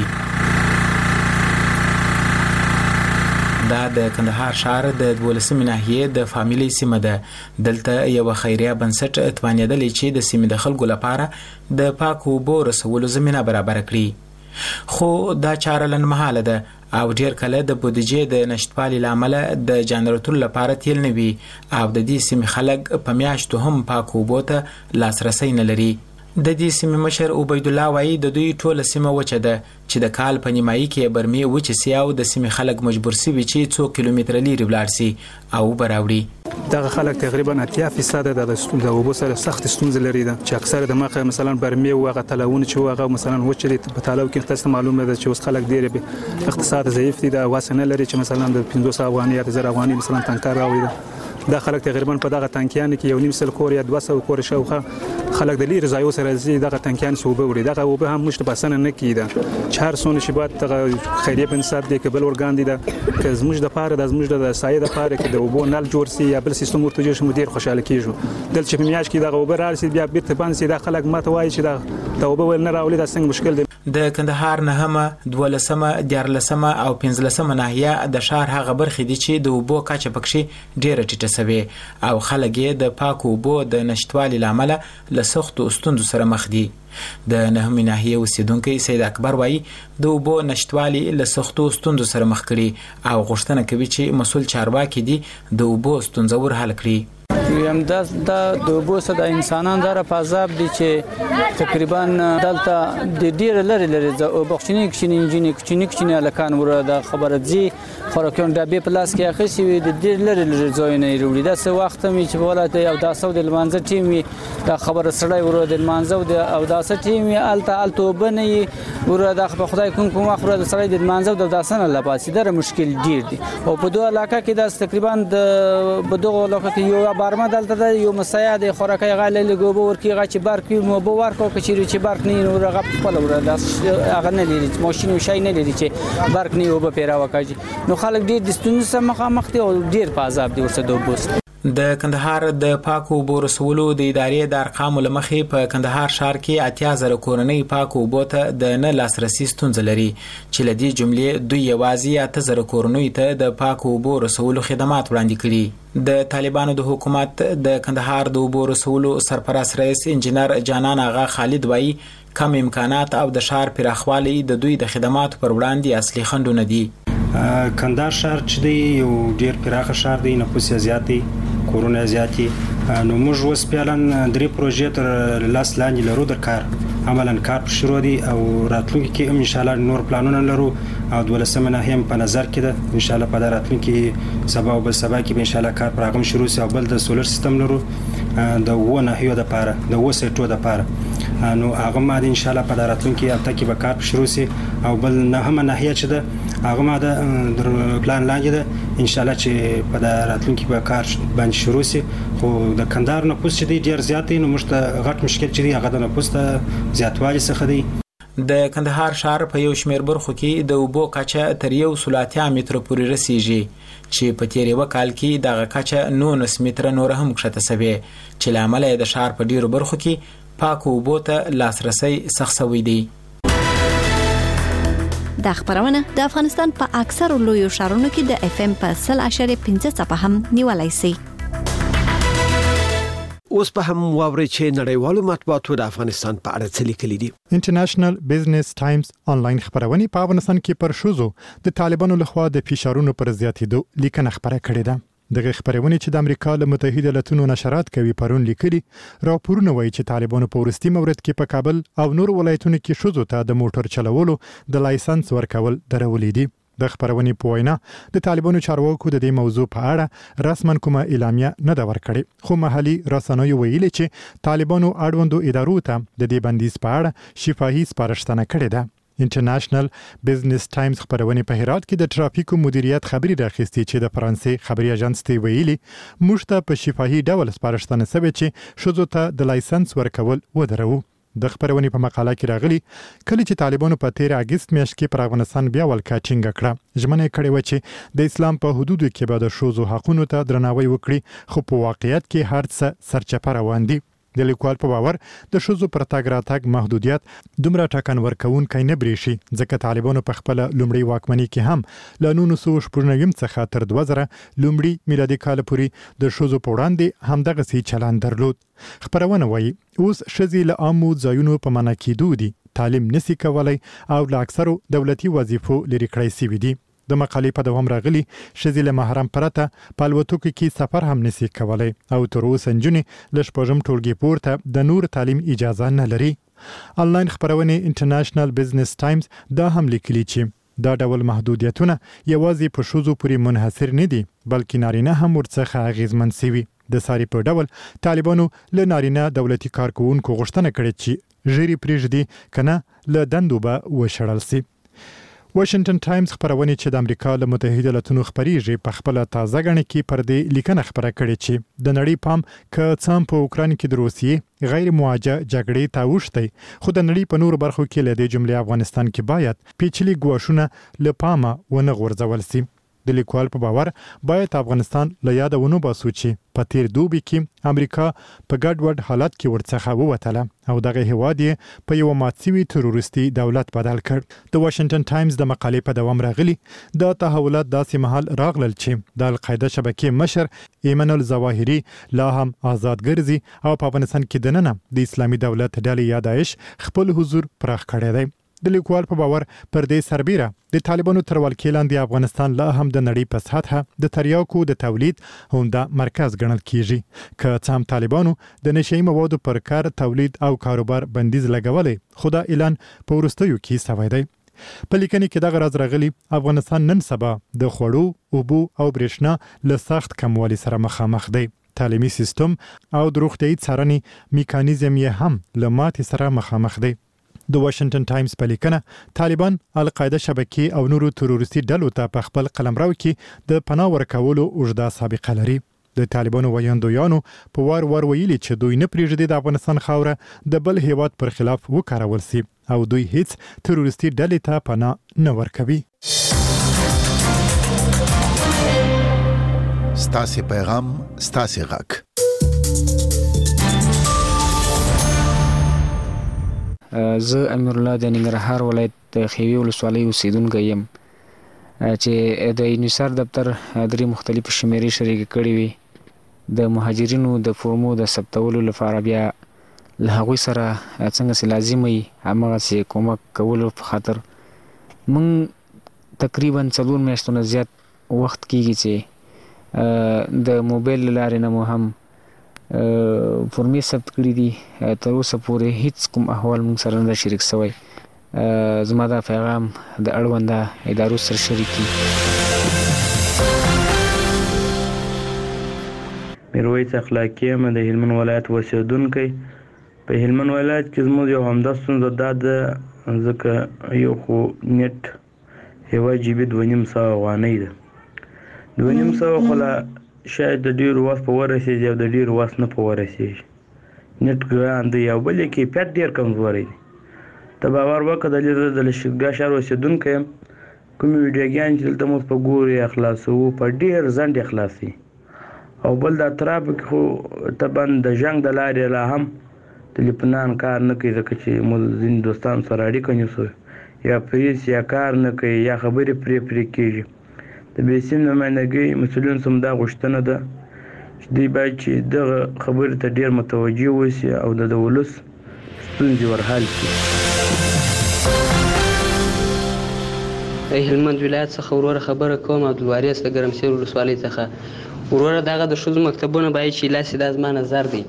دا د کندهار ښار د دولسمې ناحیې د فامیلي سیمه ده. دلته یو خیریه بنسټ توانیدلی چې د سیمې د خلکو لپاره د پاکو اوبو رسولو زمینه برابر کړي. خو دا چاره لنډمهاله ده او ډیر کله د بودیجې د نشټوالي لامل د جنراتور لپاره تیل نه وي او د دې سیمې خلک په میاشتو هم پاکو اوبو ته لاسرسی نه لري. د دې سیمې مشر عبید الله وایي د دوی ټوله سیمه وچه ده چې د کال په نیمایي کې برمې وچې سي او د سیمې خلک مجبور سوي چې څو کیلومتره لرې ولاړ سي او براوړي. دغه خلک تقریبا اتیا فیصد د د اوبو سره سخت ستونزې لري ده چې اکثر د مخه مثلا برمې او هغه تلاون چې هغه مثلا وچلې په تلاو کې تاسو معلومه ده چې اوس خلک ډیر به اقتصاد ضعیف دي د واسنه لري چې مثلا د پنځوس افغانۍ یا زر افغانۍ مثلا تنکار راوړي ده. دا خلک تقریبا په دغه تانکیان کې یو نیم سل کور یا دوه سوه کور شاوخه خلک د لیر ځایو سره زی دغه تانکیان سوبه وړي. دغه اوبه هم مشت بسنه نه کیده چې هر څونه شی بعد دغه خیریه بنسټ دی کبل ورګان دي ده که زموږ د پاره د زموږ د سایه د پاره کې د اوبو نل جوړ سي یا بل سیستم ورته جوړ شي مدیر خوشاله کیږي. دل چې په میاش کې دغه اوبه رارسي بیا بیرته باندې سي د خلک ماته وایي چې دا اوبه ول نه راولي دا څنګه مشکل دی. د کندهار نهمه دولسمه دیارلسمه او پنځلسمه ناحیه د ښار هغه برخې دي چې د اوبو کچه پکې ډیره ټیټه سوې او خلک یې د پاکو اوبو د نشټوالي لامل له سختو ستونزو سره مخ دي. د نهمې ناحیې اوسیدونکی سید اکبر وایي د اوبو نشټوالي له سختو ستونزو سره مخ کړي او غوښتنه کوي چې مسؤل چارواکي دي د اوبو ستونزه ور حل کړي. یم د د اوبو سره د انسانان دره په عذاب دي چې تقریبا دلته د ډیر لري لري او بخښنی کښینی انجینی کښینی کښینی الکان ور د خبره دي خوراکون د به پلاس کې اخیسی وي د ډیر لري لري ځای نه وروړي د څه وخت می چې ولایت او د سعود المنځ ټیم د خبره سړی ور د المنځ او د اسه ټیم الته الته وبني ور د خدای کوم کوم اخره د سړی د المنځ او د اسنه لا پاسې در مشکل ډیر دي او په دوه علاقه کې د تقریبا د په دوه علاقه کې یو بارما دلته یو مساعد خوراکي غالي لګوب ورکی غچ برکی مو بو ورکو کچری چې برک نه نور غب خپل ور داس اغه نه لري ماشين شي نه لري چې برک نه وب پیرا وکړي نو خلک ډیر د ستونزو سره مخامخ دي او ډیر په عذاب دي ورسره دوبوس. د کندهار د پاکو اوبو رسولو د ادارې د ارقامو لمخې په کندهار ښار کې اتیا زره کورنۍ پاکو اوبو ته د نه لاسرسي ستونزه لري چې لدی جملې دوی یوازې اته زره کورنۍ ته د پاکو اوبو رسولو خدمات وړاندې کړي. د طالبانو د حکومت د کندهار د اوبو رسولو سرپرست رئیس انجنیر جانان آغا خالد وایي کم امکانات او د ښار پراخوالی د دوی د خدماتو پر وړاندې اصلي خنډونه دي. کندهار ښار چې دی یو ډیر پراخه ښار دی، نفوس یې زیات دی، کورونه زیات دي. نو موږ اوس فعلا درې پروژې تر لاس لاندې لرو د کار عملاً کار شروع دي او راتلونکي کې هم ان شاء الله نور پلانونه لرو او دولسمه ناحیه هم په نظر کې ده ان شاء الله په راتلونکي سبا او بل سبا کې به ان شاء الله کار پراخم شروع شي او بل د سولر سیستم لرو د و ناحیو د پاره د و سیټو د پاره نو هغه ما د ان شاء الله په راتلونکي هفته کې به کار شروع شي او بل نه هم ناحیه چې ده هغه ما د پلان لاندې ده ان شاء الله چې په راتلونکي به کار باندې شروع شي. خو د کندهار نفوس چې دی ډیر زیات دی نو موږ ته غټ مشکل چې دی هغه د نفوس ته زیاتوالی څخه دی. د کندهار ښار په یو شمېر برخو کې د اوبو کچه تر یو سل اتیا متره پورې رسیږي چې په تیر یو کال کې دغه کچه نولس متره نور هم کښته شوې چې لامل یې د ښار په ډیرو برخو کې پاکو اوبو ته لاسرسي سخت شوی دی. دا خبرونه د افغانستان په اکثر لویو ښارونو کې د اف ام په سل اشاریه پنځه څپه هم نیولای شي. اوس په هم واوري چې نړیوالو مطبوعاتو د افغانستان په اړه څه لیکلي دي. انټرنیشنل بزنس ټایمز آنلاین خبرونه په افغانستان کې پر شوزو د طالبانو لخوا د فشارونو پر زیاتېدو لیکنه خبره کړې ده. دغه خبرونه چې د امریکا له متحده ایالاتونو نشرات کوي پرون لیکلي راپورونه وایي چې طالبانو په ورستي مورد کې په کابل او نور ولایتونو کې شوزو ته د موټر چلولو د لایسنس ورکول درولې دي. د خبرونه په وینا د طالبانو چارواکو د دې موضوع په اړه رسماً کومه اعلامیه نه ده ورکړې، خو محلي رسنیو ویلي چې طالبانو اړوندو ادارو ته د دې بندیز په اړه شفاهي سپارښتنه کړې ده. انټرنیشنل بزنس ټایمز خبرونه په هرات کې د ترافیکو مدیریت خبري راخستي چې د فرانسې خبري اژانس ته ویلي موږ ته په شفاهي ډول سپارښتنه سوي چې شوزو ته د لایسنس ورکول ودرو. د خبرونه په مقاله کې راغلي کله چې طالبانو په تیر اگست میاشت کې پر افغانستان بیا ولکا ټینګه کړه، ژمنه کړې و چې د اسلام په حدودو کې به د شوزو حقونو ته درناوی وکړي، خو په واقعیت کې هر څه سرچپه روان دي. د لیکوال په باور د شوزو پر تاګ راتګ محدودیت دومره ټاکن ورکوونکی نه بریشي ځکه طالبانو په خپل لومړی واکمنۍ کې هم له نولس سوه شپږ نوي څخه تر دوه زره لومړی میلادي کال پورې د شوزو په وړاندې همدغه سي چلن درلود. خبرونه وایي اوس شذې له عامو ځایونو په معنا کېدو دي، تعلیم نسی کولای او له اکثرو دولتي وظیفو لري کړی سوي دي. د مقالې په دوام راغلي شذې له محرم پرته په الوتکو کې سفر هم نسی کولای او تر اوسه نجونې له شپږم ټولګي پورته د نور تعلیم اجازه نه لري. آنلاین خبرونه انټرنیشنل بزنس ټایمز دا هم لیکلي چې دا ډول محدودیتونه یوازې په شوزو پورې منحصر نه دي بلکې نارینه هم ورڅخه اغیزمن سوي. د ساري په ډول طالبانو له نارینه دولتي کارکونکو غوښتنه کړې چې ژری پریږدي کنه له دندو به وشړل سي. واشنگټن ټایمز خبرونه چې د امریکا له متحده ایالاتونو خبريږي په خپل تازه غړنه کې پر دې لیکنه خبره کړې چې د نړۍ پام ک څام په اوکران کې د روسیې غیر مواجه جګړې تاوشتي، خو د نړۍ په نور برخو کې له دې جملې افغانستان کې باید پیچلي ګواښونه له پامه ونه غورځول سي. د لیکوال په باور باید افغانستان له یاد ونه باسو چې په تیر دوبي کې امریکا په ګډوډ حالت کې ورڅخه ووتله او دغه هواد یې په یو ماتسوي تروریستي دولت بدل کړ. د واشنگټن ټایمز د مقالې په دوام راغلي دا تحولات داسې مهال راغلل چې د القاعده شبکې مشر ایمن الظواهری لا هم آزاد ګرځي او په افغانستان کې دننه د اسلامي دولت ډلې یا داعش خپل حضور پراخ کړی دی. د لیکوال په باور پر دې سربیره د طالبانو تر ولکې لاندې افغانستان لا هم د نړۍ په سطحه د تریاکو د تولید همدا مرکز ګڼل کیږي. که څه هم طالبانو د نشئی موادو پر کار تولید او کاروبار بندیز لګولې، خو دا اعلان په وروستیو کې شوی دی. په لیکنه کې دغه راز راغلی افغانستان نن سبا د خوړو، اوبو او برېښنا له سخت کموالي سره مخامخ دی. تعلیمي سیستم او د روغتیايي څارنې میکانیزم یې هم له ماتې سره مخامخ دی. د واشنگټن ټایمز په لیکنه طالبان القاعده شبکې او نورو تروریستي ډلو ته په خپل قلمرو کې د پناه ورکولو اوږده سابقه لري. د طالبانو ویاندویانو په وار وار ویلي چې دوی نه پریږدي د افغانستان خاوره د بل هیواد پر خلاف وکارول سي او دوی هیڅ تروریستي ډلې ته پناه نه ورکوي. ستاسو پیغام ستاسو غږ. زه امیر الله د ننګرهار ولایت د خیوي ولسوالۍ اوسیدونکی یم چې د یونیسر دفتر درې مختلف شمیرې شریک کړې وي د مهاجرینو د فورمو د ثبتولو لپاره. بیا له هغوی سره څنګه چې لازم وي هماغسې کومک کولو په خاطر موږ تقریبا څلور میاشتو نه زیات وخت کېږي چې د موبایل له لارې نه مو هم فورمې ثبت کړي دي. تر اوسه پورې هیڅ کوم احوال موږ سره نه شریک شوی. زما دا پیغام د اړونده ادارو سره شریک کړي. میرویس اخلاقی یم د هلمند ولایت اوسیدونکی. په هلمند ولایت کې زموږ یو همدا ستونزه دا ده ځکه یو خو نیټ یوه جی بي دوه نیم سوه افغانۍ ده. دوه نیم سوه خو لا شاید د ډېرو وخت په ورسېږي او د ډېرو وخت نه په ورسېږي. نیټ ګران دی او بل یې کیفیت ډېر کمزوری دی. ته باور وکړه د د لښکرګاه ښار اوسېدونکی یم. کومې ویډیوګانې چې دلته موږ په ګورو یې خلاصوو په ډېر ځنډ یې خلاصوي. او بل د اطرافو کې خو طبعا د جنګ د لارې لا هم ټلیفونان کار نه کوي ځکه چې موږ ځینې دوستانو سره اړیکه نیسو یا پریس یا کار نه کوي یا خبرې پرې پرې کېږي. د بې سیم نمایندګۍ مسؤلینو څخه دا غوښتنه ده چې دوی باید چې دغه خبرې ته ډېر متوجه اوسي او د ولس ستونزې ورحل کړي. د هلمند ولایت څخه وروره خبره کوم، عبدالوارث د ګرمسیر ولسوالۍ څخه. وروره دغه د ښځو مکتبونه باید چې لاسي دا زما نظر دی.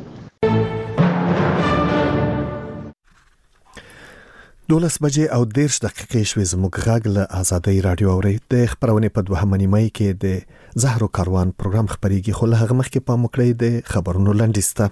دولس بجې او دیرش دقیقې شوې. زموږ غږ له آزادۍ راډیو اورئ. د خپرونې په دوهمه نیمایي کې د زهرو کاروان پروګرام خپرېږي، خو له هغه مخکې پام وکړئ د خبرونو لنډیز ته.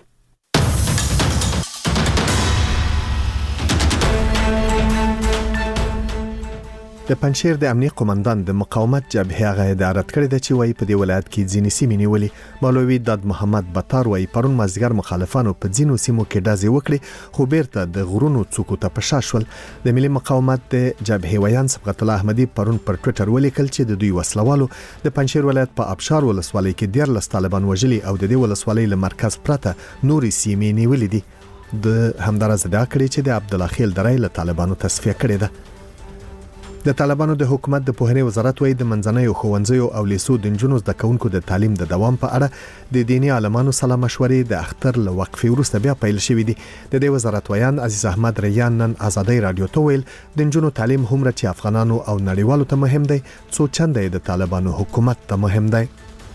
د پنجشیر د امنیه قومندان د مقاومت جبهه هغه ادارت کړی د چې وایي په دې ولایت کې ځینې سیمې نیولې. مولوي داد محمد بطار وایي پرون مازدیګر مخالفانو په ځینو سیمو کې ډزې وکړې خو بیرته د غرونو څوکو ته په شا شول. د ملي مقاومت د جبهه ویان صبغت الله احمدي پرون پر ټویټر ولیکل چې د دوی وسلوالو د پنجشیر ولایت په ابشار ولسوالۍ کې دیارلس طالبان وژلي او د دې ولسوالۍ له مرکز پرته نورې سیمې نیولې دي. د همدارس ادعا کړې چې د عبدالله خیل درای له طالبانو تصفیه کړې ده. د طالبانو د حکومت د پوهنې وزارت وایي د منځنیو ښوونځیو او لیسو د نجونو زده کوونکو د تعلیم د دوام په اړه د دیني عالمانو سره مشورې د اختر له وقفې وروسته بیا پیل شوې دي. د دې وزارت ویان عزیز احمد ریان نن آزادۍ رادیو ته ویل د نجونو تعلیم هومره چې افغانانو او نړیوالو ته مهم دی څو چنده د طالبانو حکومت ته مهم دی.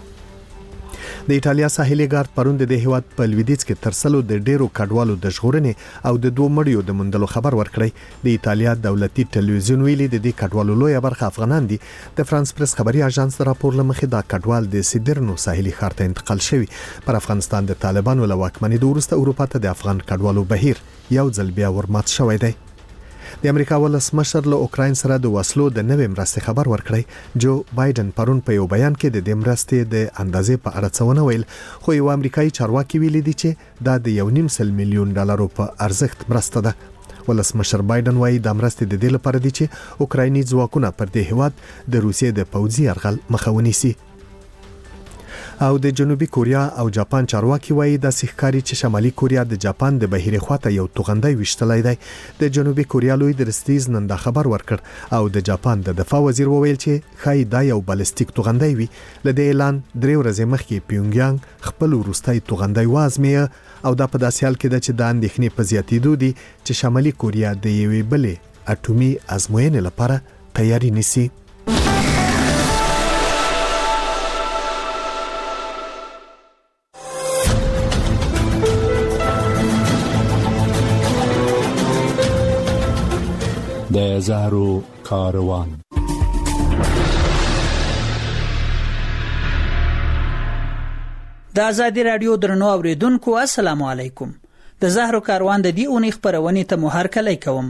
د ایټالیا ساحلي ګارد پرون د دې هیواد په لویدیځ کې ترسلو د ډیرو کډوالو د ژغورنې او د دوه مړیو د موندلو خبر ورکړی. د ایټالیا دولتي ټلویزیون ویلي د دې کډوالو لویه برخه افغانان دي. د فرانس پریس خبري اژانس د راپور لمخې دا کډوال د سیدرنو ساحلي ښار ته انتقال شوی. پر افغانستان د طالبانو له واکمنۍ وروسته اروپا ته د افغان کډوالو بهیر یو ځل بیا ورمات شوی دی. د امریکا ولسمشر له اوکراین سره د وسلو د نوې مرستې خبر ورکړی. جو بایدن پرون په یو بیان کې د دې مرستې د اندازې په اړه څه ونه ویل، خو یو امریکایي چارواکي ویلي دی چې دا د یو نیم سل میلیون ډالرو په ارزښت مرسته ده. ولسمشر بایدن وایي دا مرستې د دې لپاره دي چې اوکرایني ځواکونه پر دې هیواد د روسیې د پوځي یرغل مخه ونیسي. او د جنوبي کوریا او جاپان چارواکي وایي د سیخکاری چې شمالي کوریا د جاپان د بهیري خواته یو توغندۍ وشتلای دی. د جنوبي کوریا لوی درستیز نن دا خبر ورکړ او د جاپان د دفاع وزیر وویل چې خای دا یو بالستیک توغندۍ وي. لدې اعلان درې ورځې مخکې پیونګیانګ خپل وروستۍ توغندۍ وازمه او دا په داسې حال کې ده چې د اندېښنې په زیاتېدو دي چې شمالي کوریا د یوې بلې اټومي ازموینې لپاره تیاری نیسي. د زهرو کاروان. د آزادۍ رادیو درنو اوریدونکو السلام علیکم. د زهرو کاروان د دې اونۍ خبرونه ته مو هرکلی کوم.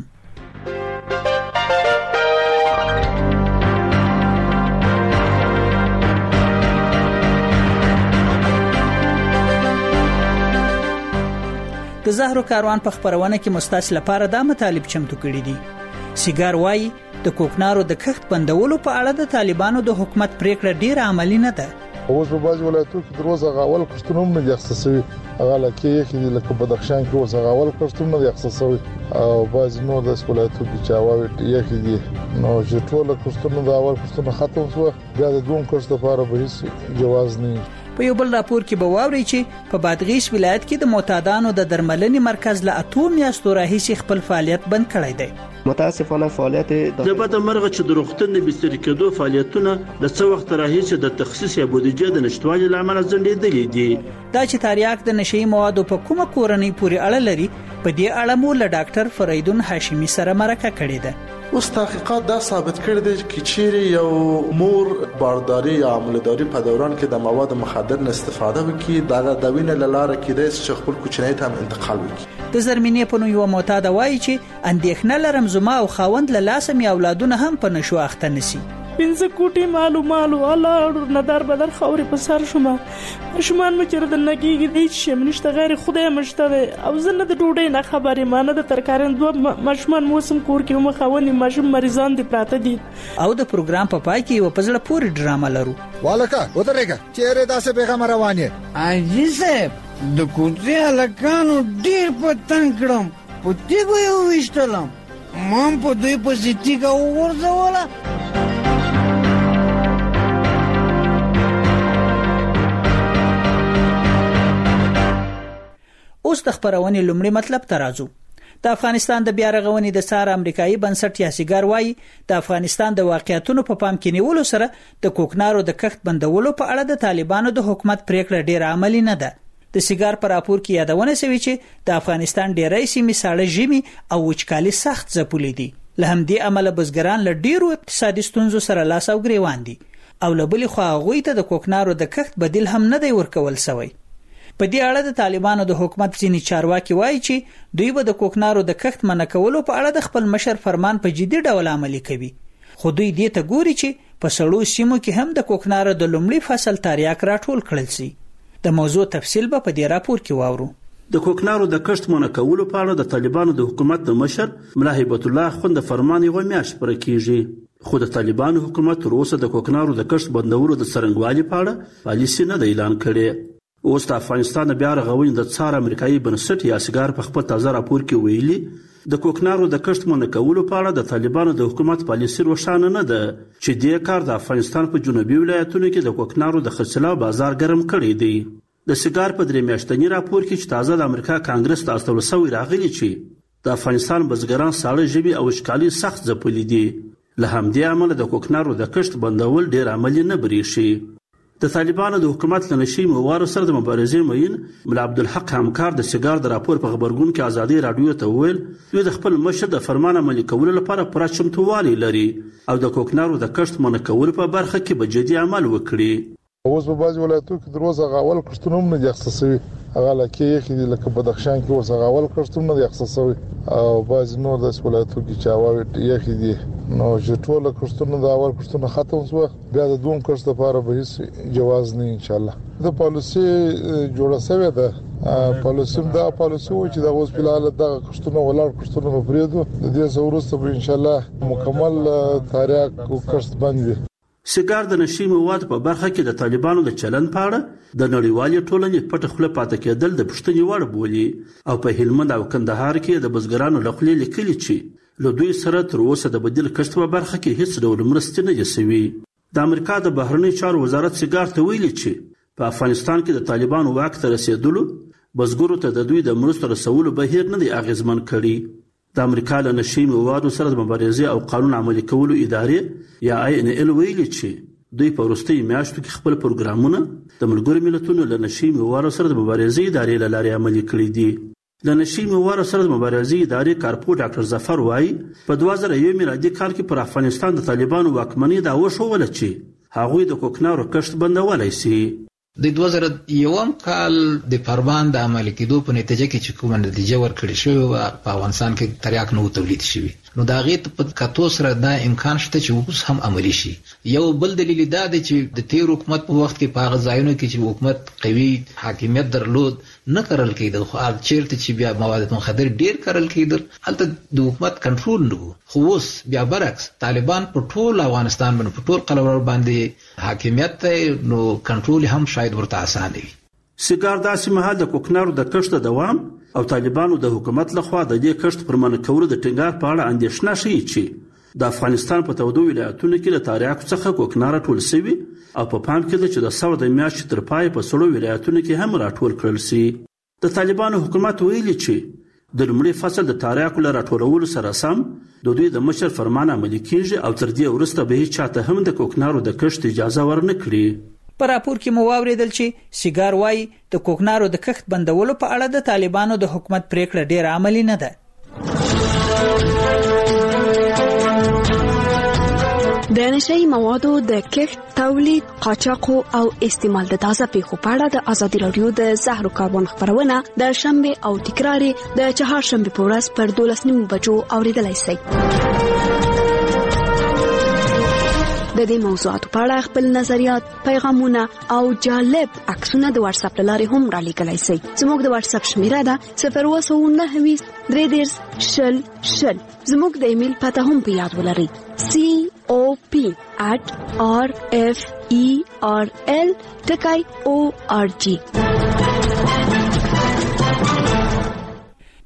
د زهرو کاروان په خبرونه کې مستاس لپاره دا مطالب چمتو کړي دي. سیګار وای د کوکنارو د کښت بندولو په اړه د طالبانو د حکومت پریکړه ډیره عملی نه ده. اوس په بعض ولایتونو کې دروازه غاول کښتونه نه دي اختصاصي، هغه لکه یې لکه بدخشان کې اوس غاول کښتونه نه دي اختصاصي او بعض نور د ولایتونو کې چاواوي یې دي. نو چې ټول کښتونه د اول کښتونه ختم شو بیا د دوم کښت لپاره به هیڅ جواز نه. په یو بل راپور کې به واوري چې په بادغیس ولایت کې د معتادانو د درملنې مرکز له اته میاشتو راهیسې خپل فعالیت بند کړی دی. متاسفانه فعالیت د بده مرغه چې د روغتونې بسترې کېدو فعالیتونه د څو وخت راهیسې د تخصیص یا بودیجه د نشټوالي لامل ځنډېدلي دي. دا چې تریاک د نشئی موادو په کومه کورنۍ پورې اړه لري په دې اړه مو له ډاکټر فریدون هاشمي سره مرکه کړې ده. اوس تحقیقات دا ثابت کړی دی چې چیرې یو مور بارداری یا عملداری په دوران کې د مواد مخدر نه استفاده وکړي دا د وینې لاره کې د خپل کوچنی ته انتقال وکړي. د زرمینې په نوم یو معتاد وایي چې اندېښنه لرم زما او خاوند له لاسه می اولادونه هم په نشو اخته نسی. پنځه کوټي مالو مالو الله ندار بدر خوري په سر شوم شومان مچره د نګيږي د هیڅ شم نشته غیر خدای مشته او زنه د ډوډۍ نه خبرې مانه د ترکارن دوه مشمان موسم کور کې مخاوني مشم مریضان دي پراته دي. او د پروګرام په پای کې یو پزړه پوری ډراما لرو. والکه ودرېګه چیرې داسې پیغام روانه عجیب د کوڅې هلکانو ډېر په تنګ کړم، په تیږو یې وویشتلم، ما هم په دوی پسې تیږه وغورځوله. اوس د خبرونې لومړی مطلب ته راځو. د افغانستان د بیا رغونې د څار امریکایي بنسټ یا سیګار وايي د افغانستان د واقعیتونو په پام کې نیولو سره د کوکنارو د کښت بندولو په اړه د طالبانو د حکومت پریکړه ډېره عملي نه ده. د سیګار په راپور کې یادونه شوې چې د افغانستان ډېرې سیمې ساړه ژمي او وچکالي سخت ځپلې دي. له همدې امله بزګران له ډېرو اقتصادي ستونزو سره لاس او ګریوان دي او له بلې خوا هغوی ته د کوکنارو د کښت بدیل هم نه دی ورکول شوی. په دې اړه د طالبانو د حکومت ځینې چارواکي وایي چې دوی به د کوکنارو د کښت منع کولو په اړه د خپل مشر فرمان په جدي ډول عملي کوي، خو دوی دې ته ګوري چې په سړو سیمو کې هم د کوکنارو د لومړي فصل تریاک راټول کړل شي. د موضوع تفصیل به په دې راپور کې واورو. د کوکنارو د کښت منع کولو په اړه د طالبانو د حکومت د مشر ملا هیبت الله خوند فرمان یو میاشت پر کېږي، خو د طالبانو حکومت تر اوسه د کوکنارو د کښت بندولو د څرنګوالي په اړه پالیسي نه اعلان کړي. اوس د افغانستان بیا رغونې د څار امریکایي بنسټ یا سیګار په خپل تازه راپور کې ویلي د کوکنارو د کښت منع کولو په اړه د طالبانو د حکومت پالیسي روښانه نه ده چې دې کار د افغانستان په جنوبي ولایتونو کې د کوکنارو د خرڅلاو بازار ګرم کړی دی. د سیګار په درې میاشتني راپور کې چې تازه د امریکا کانګرس ته استول شوی راغلی چې د افغانستان بزګران ساړه ژمي او وچکالي سخت ځپلي دي، له همدې امله د کوکنارو د کښت بندول ډېر عملي نه بریښي. د طالبانو د حکومت له نشي موارو سره د مبارزې مین ملا عبدالحق همکار د سیګار د راپور په خبرګون کې ازادي رادیو ته وویل دوی د خپل مشر د فرمان عملي کولو لپاره پوره چمتووالی لري او د کوکنارو د کښت منع کولو په برخه کې به جدي عمل وکړي. اوس په بعض ولایتونو کې دروازه غاول کښتونه هم نه دي اختصاصي، هغه لکه یې د بدخشان کې اوس غاول کښتونه نه دي اختصاصي او بعض نور د ولایتونو کې چاواوي یې دي. نو چې ټول کښتونه د اول کښتونه ختم شو بیا د دوم کښت لپاره به هیڅ جواز نه ان شاء الله. د پالیسي جوړه شوې ده، پالیسي دا پالیسي و چې د اوس په حال د کښتونه ولر کښتونه په پریدو د دې سورسته به ان شاء الله مکمل تاریخ او کښت باندې. سیګار د نشي مواد په برخه کې د طالبانو د چلن په اړه د نړیوالې ټولنې پټ خوله پاتې کېدل د پښتني وړ بولي او په هلمند او کندهار کې د بزګرانو لخوا لیکلي چې له دوی سره تر اوسه د بدیل کښت په برخه کې هیڅ ډول مرستې نه شوي. د امریکا د بهرنی چارو وزارت سیګار ته ویلي چې په افغانستان کې د طالبانو واک ته رسیدلو بزګرو ته د دوی د مرستو رسولو بهیر نه دی اغیزمن کړي. د امریکا له نشي موادو سره د مبارزې او قانون عملي کولو ادارې یا آی ان ال ویلي چې دوی په وروستیو میاشتو کې خپل پروګرامونه د ملګرو ملتونو له نشي موادو سره د مبارزې ادارې له لارې عملي کړي دي. له نشي موادو سره د مبارزې ادارې کارپو ډاکټر ظفر وایي په دوه زره یو میلادي کال کې پر افغانستان د طالبانو واکمنۍ دا وښوله چې هغوی د کوکنارو کښت بندولی شي. د دوه زره یوم کال د فرمان د عملي کېدو په نتیجه کې چې کومه نتیجه ورکړې شوې په افغانستان کې تریاک نو تولید شوی، نو دا غي په کتو سره دا امکان شته چې اوس هم عملی شي. یو بل دلیل دا دی چې د تیر حکومت په وخت کې په هغه ځایونو کې چې حکومت قوي حاکمیت درلود نه کرل کېدل، خو چیرته چې بیا مواد مخدر ډیر کرل کېدل هلته د حکومت کنټرول نه و. خو اوس بیا برعکس طالبان په ټول افغانستان باندې په ټول قلمرو باندې حاکمیت ته نو کنټرول هم شاید ورته اسانه وي. سیګار داسې مهال د کوکنارو د کښت دوام او طالبانو د حکومت لخوا د دې کښت پر منع کولو د ټینګار په اړه اندېښنه ښیي چې د افغانستان په تودو ولایتونو کې له تریاکو څخه کوکنار ټول شوي او په پام کې ده چې د ثور د میاشتې تر پای په سړو ولایتونو کې هم راټول کړل شي. د طالبانو حکومت ویلي چې د لومړي فصل د تریاکو له راټولولو سره سم د دوی د مشر فرمان عملي کیږي او تر دې وروسته به هیڅ چاته هم د کوکنارو د کښت اجازه ورنه کړي. په راپور کې مو واوریدل چې سیګار وايي د کوکنارو د کښت بندولو په اړه د طالبانو د حکومت پریکړه ډېر عملي نه ده. د نشئی موادو د کښت، تولید، قاچاق او استعمال د تازه پیښو په اړه د ازادي رادیو د زهرو کاربن خبرونه د شنبه او تکرار د چهارشنبه په ورځ پر دولس نیمو بجو اوریدلای شئ. د دې موضوعاتو په اړه خپل نظریات، پیغامونه او جالب عکسونه د واتس اپ لارې هم را لیکلای شئ. زموږ د واتس اپ شمیره ده صفر اووه سوه نهه ویشت درې دېرش شل شل. زموږ د ایمیل پته هم په یاد ولرئ سی او پی at r f e r l ټکی او ار جی.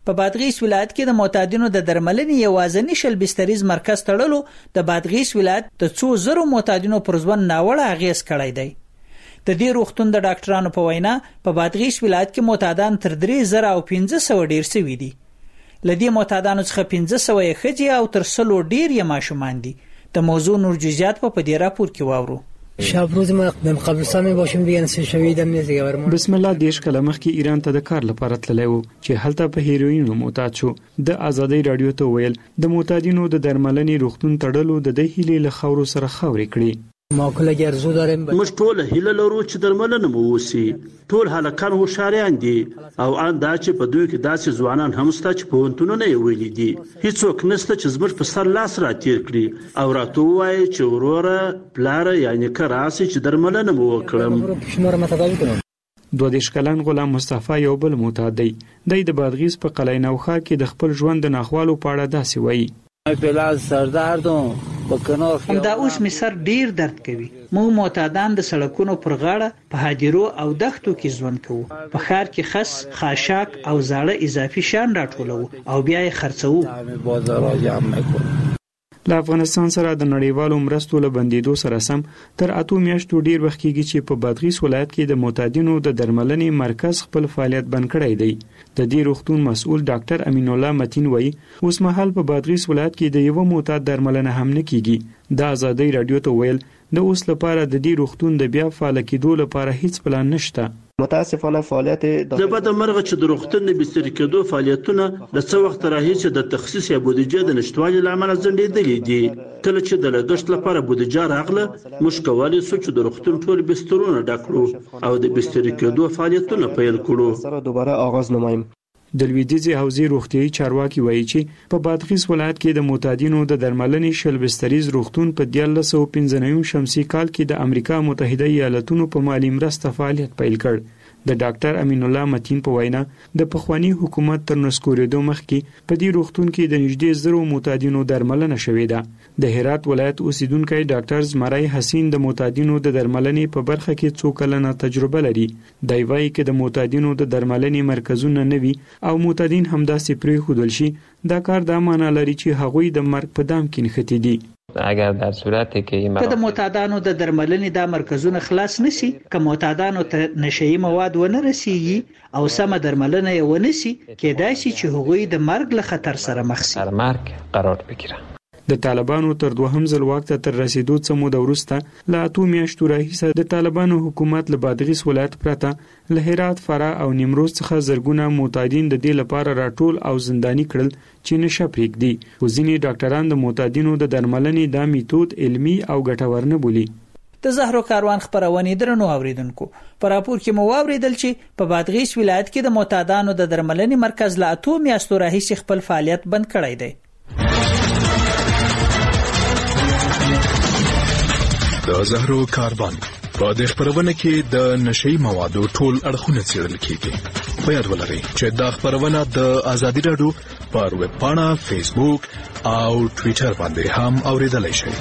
په بادغیس ولایت کې د معتادینو د درملنې یوازینی شل بستریز مرکز تړلو د بادغیس ولایت د څو زرو معتادینو پر ژوند ناوړه اغیز کړی دی. د دې روغتون د ډاکټرانو په وینا په بادغیس ولایت کې معتادان تر درې زره او پنځه سوه ډیر شوي دي. لدې معتادانو څخه پنځه سوه یې ښځې او تر سلو ډیر یې ماشومان دي. د موضوع نور جزئیات په دې راپور کې واورو. شب روز ما قبرستان می باشم دیگه نسل شویدم نیست دیگه برام. بسم الله دیش کله مخکې ایران ته د کار لپاره تللی و چې هلته په هیروین معتاد شو. د آزادۍ رادیو ته ویل د معتادینو د درملنې روغتون تړلو د دې هیلې له خاورو سره خاورې کړي. ما کله ګرځو دارم موږ ټول هیله لرو چې درملنه مو وسی. ټول هلکان هوښیاران دي او ان دا چې په دوی کې داسې ځوانان هم شته چې پوهنتونونه یې ویلي دي. هیڅوک نشته چې زموږ په سر لاس راتیر کړي او راته ووایي چې وروره پلاره یعنې که راسي چې درملنه مو وکړم. دوه دېرش کلن غلام مصطفی یو بل معتاد دی. دی د بادغیس په قلعه نوخا کې د خپل ژوند د ناخوالو په اړه داسې وایي. پلاس سردردم په کنار همدا اوس می سر ډیر درد کوي. موږ معتادان د سړکونو پر غاړه په هدیرو او دښتو کې ژوند کوو. په ښار کې خس، خاشاک او زاړه اضافي شیان راټولوو او بیا یې خرڅوو. له افغانستان سره د نړیوالو مرستو له بندیدو سره سم تر اتو میاشتو ډیر وخت کېږي چې په بادغیس ولایت کې د معتادینو د درملنې مرکز خپل فعالیت بند کړی دی. د دې روغتون مسؤل ډاکټر امین الله متین وایي اوس مهال په بادغیس ولایت کې د یو معتاد درملنه هم نه کیږي. د آزادۍ رادیو ته ویل د اوس لپاره د دې روغتون د بیا فعال کېدو لپاره هیڅ پلان نشته. متاسفانه فعالیت د بد مرغه چې د روغتون د بستر کېدو فعالیتونه د څو وخت راهیسې د تخصیص یا بودیجه د نشټوالي لامل ځنډېدلې دي. کله چې د لګښت لپاره بودیجه راغله موږ کولی شو چې د روغتون ټول بسترونه ډک کړو او د بستر کېدو فعالیتونه پیل کړو. سره دوباره آغاز نمایم. د لویدیځي حوزې روغتیايي چارواکي وایي چې په بادغیس ولایت کې د معتادینو د درملنې شل بستریز روغتون په دیارلس سوه پنځه نوي شمسي کال کې د امریکا متحده ایالاتونو په مالي مرسته فعالیت پیل کړ. د ډاکټر امین الله متین په وینا د پخوانی حکومت تر نسکورېدو مخکې په دې روغتون کې د نږدې زرو معتادینو درملنه شوې ده. د هرات ولایت اوسیدونکو ډاکټر زمرای حسین د معتادینو د درملنې په برخه کې څو کلنه تجربه لري. دی وایي چې د معتادینو د درملنې مرکزونه نوي او معتادین همداسې پرېښودل شي دا کار دا معنی لري چې هغوی د مرګ په دام کې نښتي دي. اگر در صورتی که این که د معتادانو د درملنې دا مرکزونه خلاص نشي، که معتادانو ته نشئی مواد ونه رسیږي او سمه درملنه یې ونه شي، کېدای شي چې هغوی د مرګ له خطر سره مخ شي. در مرګ قرار بگیرن. د طالبانو تر دوهم ځل واک ته تر رسیدو څه موده وروسته له اتو میاشتو راهیسه د طالبانو حکومت له بادغیس ولایت پرته له هرات، فراه او نیمروز څخه زرګونه معتادین د دې لپاره راټول او زنداني کړل چې نشه پرېږدي. خو ځینې ډاکټران د معتادینو د درملنې دا میتود علمي او ګټور نه بولي. د زهرو کاروان خبرونه درنو اوریدونکو په راپور کې مو اوریدل چې په بادغیس ولایت کې د معتادانو د درملنې مرکز له اتو میاشتو راهیسه خپل فعالیت بند کړی دی. د زهرو کاروان په دې خبرونه کې د نشئی موادو ټول اړخونه څېړل کیږي. په یاد ولرئ چې دا خبرونه د آزادۍ رادیو پر ویب پاڼه، فیسبوک او ټوئیټر باندې هم اوریدلای شئ.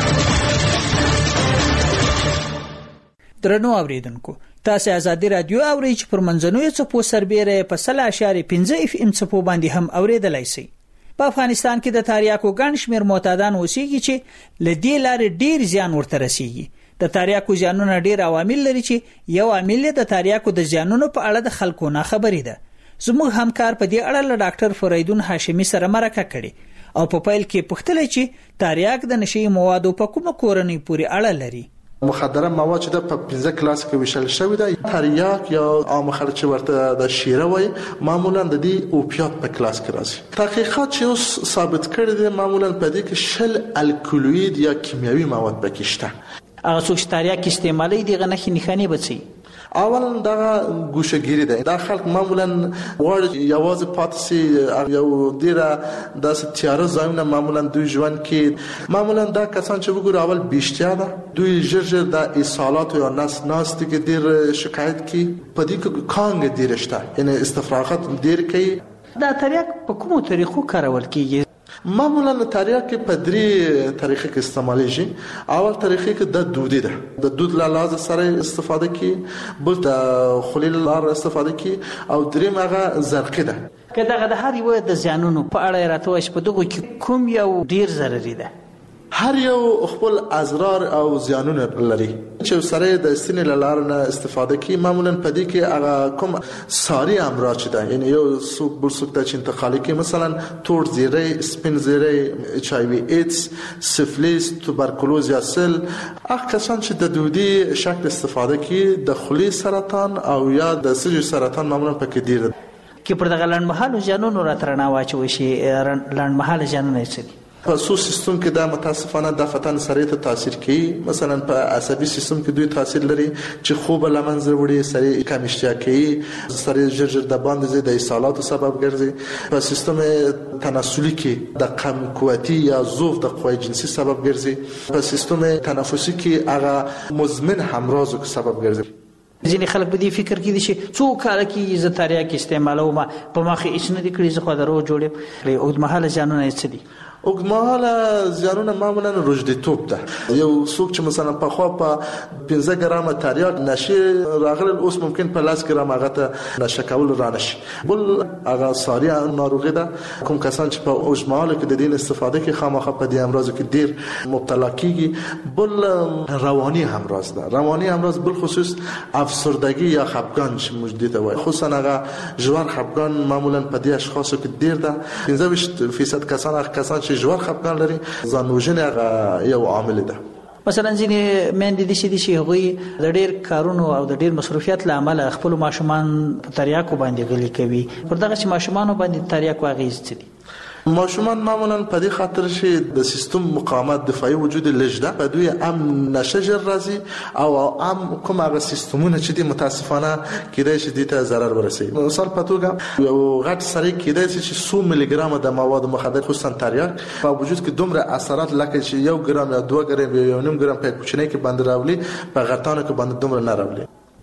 درنو اوریدونکو تاسو آزادۍ رادیو اورئ چې پر منځنوي څپو سربېره په سل اشاریه پنځه اف ام څپو باندې هم اوریدلای شئ. په افغانستان کې د تریاکو ګڼ شمېر معتادان اوسېږي چې له دې لارې ډیر زیان ورته رسیږي. د تریاکو زیانونه ډیر عوامل لري چې یو عامل د تریاکو د زیانونو په اړه د خلکو نه خبرې ده. زموږ همکار په دې اړه له ډاکټر فریدون هاشمي سره مرکه کړې او په پیل کې پوښتنه چې تریاک د نشئی موادو په کومه کورنۍ پورې اړه لري. مخدره مواد چې د په پنځه کلاس کې ویشل شوی دی، تریاک یا عام خلک چې ورته د شیره وایي معمولا د دې اوپیات په کلاس کې راځي. تحقیقات چې اوس ثابت کړي دي معمولا په دې کې شل الکولوید یا کیمیاوي مواد پکې شته. هغه څوک چې تریاک استعمالوي دغه نښې نښانې به څه اولا دا ګوشهګیری ده. دا خلک معمولا غواړي یوازې پاتې سي یو ډیره داسې تیاره ځایونه معمولا دوی ژوند کې. معمولا دا کسان چې وګورو اول بیشتیا ده، دوی ژر ژر د اسهالات یا نس ناستي کې ډیر شکایت کوي. په دې کې کانګ ډیر شته، یعنی استفراغات ډیر کوي. دا تریاک په کومو طریقو کارول کیږي؟ معمولا تریاک په درې طریقې کې استعمالېږي. اول طریقې کې د دودي ده، د دود له لارې سره استفاده کی، بل د خولې له لارې استفاده کی، او دریم هغه زرقي ده. که دغه د هر یو د زیانونو په اړه راته وایي په دغه کې کوم یو ډیر ضرري ده؟ هر یو خپل اضرار او زیانونه لري. چې سره د سینې له لارې نه استفاده کی، معمولا په دې کې هغه کوم ساري امراض چې ده، یعنی یو څوک بل څوک ته چې انتقالي کی، مثلا تور زیری، سپین زیری، اچ آی وی ایدز، سفلیس، توبرکلوز یا سل. هغه کسان چې د دودي شکل استفاده کی د خولې سرطان او یا د سږي سرطان معمولا پکې ډیر ده. کې پر دغه لنډمهاله زیانونو راترنه واچوي شي، لنډمهاله زیانونه څه دي؟ په سو سیستم کې دا متاسفانه د فتن سره ته تاثیر کوي. مثلا په عصبي سیستم کې دوی تاثیر لري چې خوب لمنځه وړي، سره کم اشتها کوي، سره ژر د باندې د اسهالاتو سبب ګرځي. په سیستم تناسلي کې د کم قوتي یا ضعف د قوی جنسي سبب ګرځي. په سیستم تنفسي کې هغه مزمن همراضو سبب ګرځي. ځینې خلک په دې فکر کې دي چې څو کال کې زه تریاک استعمالوم، په مخه هیڅ نه دي کړی، زه خو درو جوړم. اوږدمهاله زیانونه څه دي؟ اوږدمهاله زیانونه معمولا روږديتوب ده. یو څوک چې مثلا په خوا په پنځه ګرامه تریاک نشي راغلی، اوس ممکن په لاس ګرام هغه ته نشه کول رانشي. بل هغه ساري ناروغي ده. کوم کسان چې په اوږدمهاله کې د دې استفاده کوي خامخا په دې امراض کې ډیر مبتلا کیږي. بل رواني امراض ده. رواني امراض بل خصوص افسردگی یا خفګان چې موجود دی، خصوصا هغه ژور خفګان معمولا په دې اشخاصو کې ډیر ده. پنځه ویشت فیصد کسان هغه کسان چې ژور خفګان لري، ځان وژنه هغه یو عامل ده. مثلا ځینې میندې دي چې هغوی د ډیر کارونو او د ډیر مصروفیت له امله خپل ماشومان په تریاکو باندې غلي کوي. پر دغه چې ماشومان باندې تریاک واغېز څه دي؟ ماشومان معمولا په دې خاطر چې د سیستم مقاومت دفاعي وجود لږ ده، په دوی هم نشه ژر راځي او هم کوم هغه سیستمونه چې د متاسفانه کېدای شي د ته ضرر ورسوي. مثال په توګه یو غټ سړی کېدای شي چې څو ملي ګرام د مواد مخدر خصوصا تریاک په وجود کې دومره اثرات لکه چې یو ګرام یا دوه ګرام یا یو نیم ګرام په کوچنۍ کې باندې راولي، په غټانو کې باندې دومره نه راولي.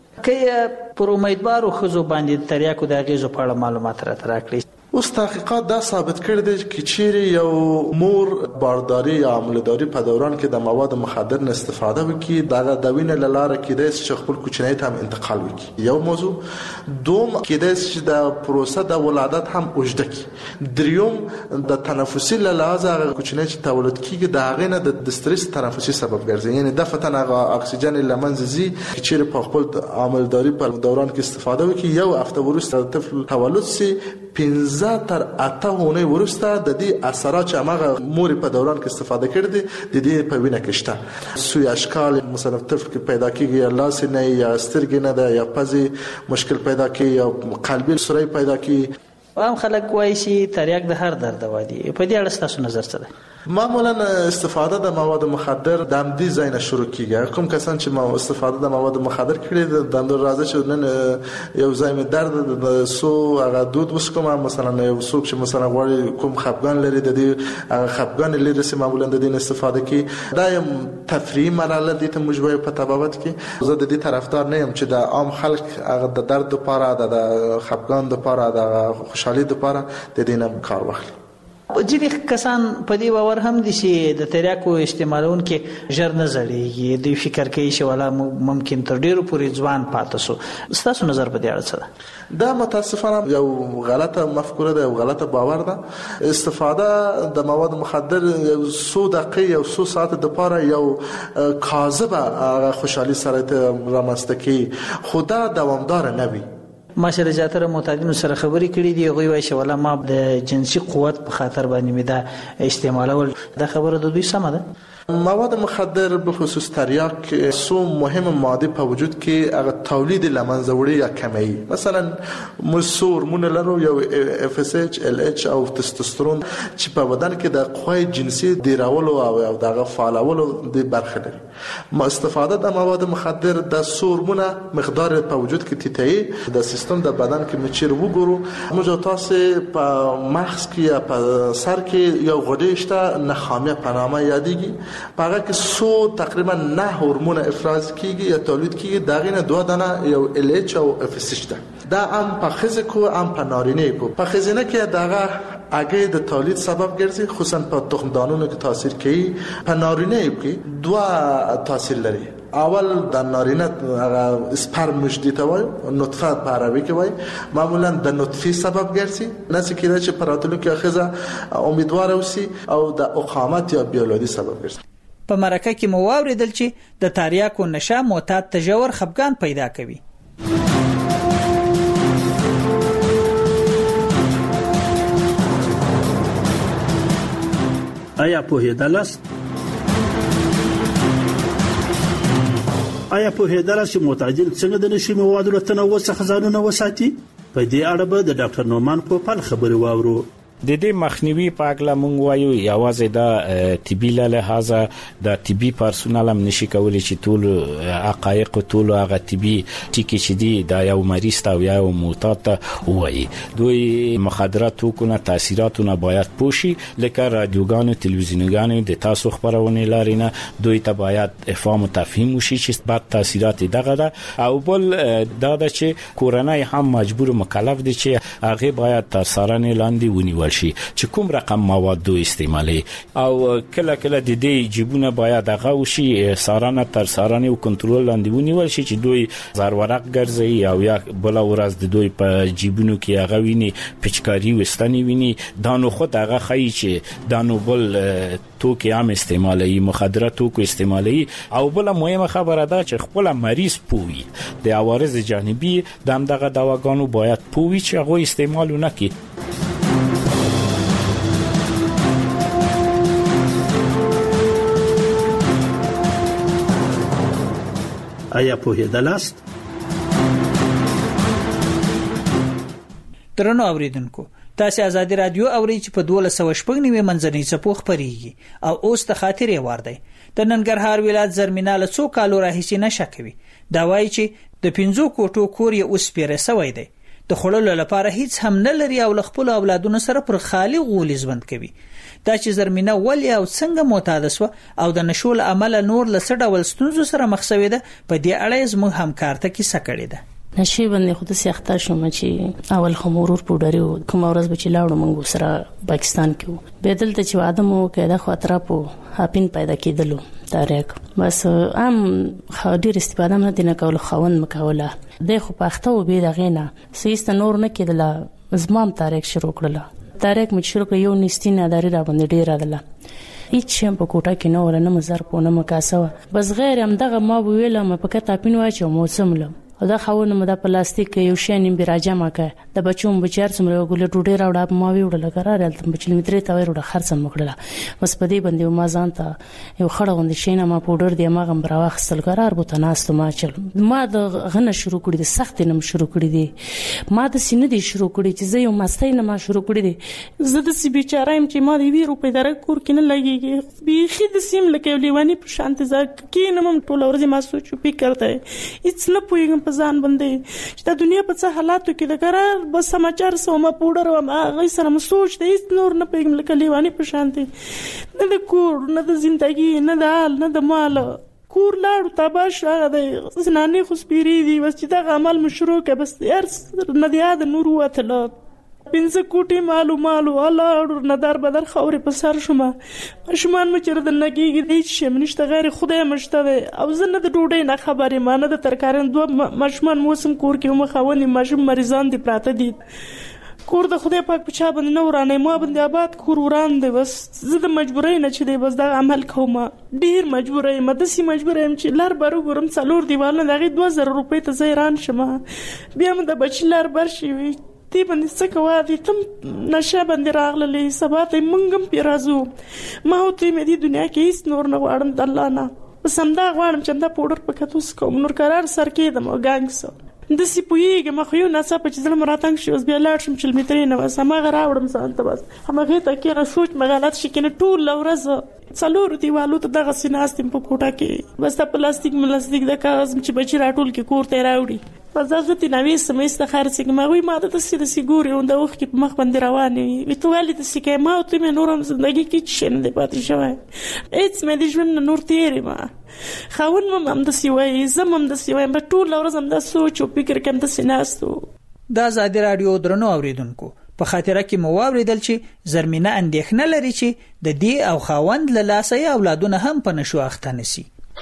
که پر امیدوارو ښځو باندې تریاکو د اغېزو په اړه معلومات راته راکړئ. اوس تحقیقات دا ثابت کړي دي چې چیرې یو مور بارداری یا عملداری په دوران کې د مواد مخدر نه استفاده وکړي، دا د وینې له لارې کېدای شي چې خپل کوچنی ته هم انتقال وکړي. یو موضوع. دوم کېدای شي چې د پروسه د ولادت هم اوږده کړي. دریوم د تنفسي له لحاظه هغه کوچنی چې تولد کېږي د هغې نه د استرس تنفسي سبب ګرځي، یعنی دفتن هغه اکسیجن له منځه ځي. چیرې په خپل عملداری په دوران کې استفاده وکړي، یو هفته وروسته د طفل تولد سي، پنځه تر اته هونه ورسته د دې اثرات چې هغه مور په دوران کې استفاده کړې دي د دې په وینه کې شته. سوی اشکال مثلا طفل کې پیدا کیږي، یا لاس نه یا سترګې نه ده، یا پزي مشکل پیدا کیږي، یا قلبي سوري پیدا کیږي. عام خلک وایي چې تریاک د هر درد دوا دی. په دې اړه تاسو نظر څه ده؟ معمولا استفاده د مواد مخدر د همدې ځای نه شروع کیږي. کوم کسان چې ما استفاده د مواد مخدر کړي د اندر راځي چې نن یو ځای می درد د سو هغه دود وسکم، مثلا یو څوک چې مثلا غواړي کوم خفګان لري د دې خفګان لري چې معمولا د دې استفاده کوي. دا یم تفریحي مرحله دي ته مجبور په تبابت کې. زه د دې طرفدار نه یم چې د عام خلک هغه د درد لپاره د خفګان لپاره د خوشحالي لپاره د دې نه کار واخلي. ځینې کسان په دې باور هم دي چې د تریاکو استعمالونکي ژر نه زړېږي، دوی فکر کوي چې ولا ممکن تر ډیرو پورې ځوان پاتې سو. ستاسو نظر په دې اړه څه ده؟ دا متاسفانه یو غلطه مفکوره ده، یو غلطه باور ده. استفاده د مواد مخدر یو څو دقیقې یو څو ساعت د لپاره یو کاذبه خوشحالي سره رامنځته کوي، خو دا دوامدار نه وي. ما سره زیاتره معتادینو سره خبرې کړې دي، هغوی وایي چې ولا ما د جنسي قوت په خاطر باندې مې دا استعمالول. دا خبره د دوی سمه ده؟ مواد مخدر بخصوص تریاک سو مهم ماده په وجود کې هغه تولید لمنځه وړي یا کموي. مثلا مسور مون لرو یو اف اس اچ ال اچ او تستوسترون چې په بدن کې د قوی جنسي دیراولو او دغه فعالولو د برخه لري. ما استفاده د مواد مخدر د سورمونه مقدار په وجود کې تیتای د سیستم د بدن کې مچیر وګورو. موږ تاسو په مغز کې یا په سر کې یو غوډه شته نخامه په نامه یادېږي. پاګه کې سو تقریبا نه هورمون افراز کیږي یا تولید کیږي. داغه نه دوه دانه یو ال اچ او اف اس اچ ده. دا هم په خزه کو هم په نارینه کو. په خزینه کې داغه هګۍ د تولید سبب ګرځي، خصوصا په تخمدانونو کې تاثیر کوي. په نارینه کې دوه تاثیر لري. اول د نارینه هغه سپرم مشدی ته وای، نطفه په عربي کې وای، معمولا د نطفه سبب ګرځي، نس کېږي چې پراتلو کې اخیزه امیدوار اوسي او د اقامت یا بیولوژي سبب ګرځي. په مرکه کې مو واوریدل چې د تریاکو نشه معتاد ته ژور خپګان پیدا کوي. آیا پوهېدلاست آیا پوهېدلاست چې معتادین څنګه د نشي موادو له تنوع څخه ځانونه وساتي؟ په دې اړه به د ډاکټر نومان پوپل خبرې واورو. د دې مخنیوي په اړه مونږ وایو یوازې د طبي له لحاظه د طبي پرسونل هم نشي کولای چې ټول حقایق ټول هغه طبي ټکي چې دي د یو مریض ته یا یو معتاد ته وایي. دوی مخدرات توکونه تاثیراتونه باید پوشي، لکه رادیوګانو تلویزیونګانو د تاسو خبرونه لاري نه دوی ته باید افهام او تفهیم وشي چې بعد تاثیرات دغه ده. او بل دا د چې کورنۍ هم مجبور مکلف دي چې هغه باید تر څارنې لاندې ونیول شي چې کوم رقم مواد دوی استعمالي، او کله کله د دې جیبونه باید هغه وشي څارنه تر څارنې او کنټرول لاندې ونیول شي چې دوی زرورق ګرځي او یا بل ورځ د دوی په جیبونو کې هغه ویني پچکاری وستنی ویني، دا نو خود هغه خی چې دا نو بل توکي هم استعمالي، مخدرات توکو استعمالي. او بل مهمه خبره ده چې خپل مریض پوي د عوارض جانبي د همدغه دواګانو باید پوي چې هغه استعمال نه کړي. آیا پوهېدلاست؟ درنو اوریدونکو، تاسو آزادي رادیو اورئ چې په دوه سوه شپږ نیمه منځنۍ څپو خبريږي او اوس د خاطرې وار دی. د ننګرهار ولایت زرمینه له څو کالو راهیسې نشه کوي. دا وایي چې د پنځو کوټو کور یې اوس پیره سوی دی، د خړلو لپاره هیڅ هم نه لري او خپل اولادونو سره پر خالی غولي ژوند کوي. دا چې زرمینه ولې او څنګه معتاد شو او د نشول عمل نور لسړ ډول ستونزو سره مخ شوی ده، په دې اړه زموږ همکار ته کیسه کړې ده. نشي باندې خود سي اخته شوم چې اول خمورور پودریو کوم ورځ به چلاړو موږ سره پاکستان کې به دلته چې ادمو کې د خاطر په هاپین پیدا کېدلو تاریخ بس ام خاطر استفاده نه دینه کول خوند مکوله د خو پخته او به دغه نه سیست نور نه کېدله زمام تاریخ شروع کړله. تاریخ مې شروع کړ یو نستینه داري را باندې ډیر راځله هیڅ هم په کوټه کې نو ورنه مزر په نه مکاسوه بس غیر هم دغه ما ویله مې په کته پین واچو موسم له او دا خاونه مده پلاستیک یو شی نیم براجه ماکه د بچوم بچار سمره ګل ټوډه راوړه ما ویوړل قرار الته بچل متري تا ویوړه خرڅ مکړه بس په دې باندې ما ځانته یو خړه وند شینه ما پودر دی ما غم براوخستل قرار بو تناست ما چل ما د غنه شروع کړی د سخت نم شروع کړی دی ما د سینې دی شروع کړی چې زه یو مستای نه ما شروع کړی دی زه د سی بیچارایم چې ما دی وی روپې در کور کې نه لګیږي بیخي د سیم لکه لیوانی په شانت ځکه کې نه مم ټول ورځ ما سوچ پی کرته هیڅ نه پویګم په ځان باندې چې د دنیا په څه حالاتو کې د قرار بس سماچار سو ما پودر او ما غي سره م سوچ د هیڅ نور نه پېګم لکه لیوانی په شانتي نه د کور نه د ژوندۍ نه د حال نه د مال کور لاړ تباش هغه د زنانه خو سپيري دي بس چې دا عمل مشروع کې بس هر نه دی د نور وته پنځه کوټي مالو مالو الله ندار بدر خوري په سر شوما مشمان مچره د نګيږي د هیڅ منشته غیر خدای مشته او زنه د ډوډۍ نه خبرې مانه د ترکارن دوه مشمان موسم کور کې مخاوني مشم مریضان دي پراته دي کور د خدای پاک په چا باندې نه ورانه ما باندې آباد کور وران دی بس زه د مجبورۍ نه چې دی بس دا عمل کوم ډیر مجبورۍ مدسي مجبورۍ چې لار بارو ګورم څلور دیوال نه دغه دوه زره روپۍ ته زیران شمه بیا م د بچلار برشي وي تی باندې څه کوه دي تم نشه باندې راغللې سبا ته مونږم پیرازو ما او ته مې دې دنیا کې هیڅ نور نه غواړم د الله نه بس همدا غواړم چې دا پودر په کتوس کوم نور قرار سر کېدم او ګانګ سو د سی پویګه ما خو یو ناڅه په چې زلم راتنګ شو بیا لاړ شم چې مترې نه بس ما غراوړم سانته بس هغه ته کې را سوچ مغالات شي کنه ټول ورځ څلور دیوالو ته دغه سیناستم په کوټه کې بس د پلاستیک ملاستیک د کاغذ چې بچی راټول کې کور ته راوړي بس دغه تی نوې سمېسته خرڅ ما وی ما د سید سیګوري او د وخت په مخ باندې روانې وي ته ولې د سکه ما او ته مې نورم زندگی کې شین دی پاتې شوی اېڅ مې د ژوند نور تیری ما خاون مم هم د سیوي زمم د سیوي په ټول ورځ هم د سوچ او فکر کوم د سیناستو د آزادي رادیو درنو اوریدونکو په خاطره کې مو واوریدل چې زرمینه اندېښنه لري چې د دې او خاوند له لاسه یې اولادونه هم په نشو اخته نشي.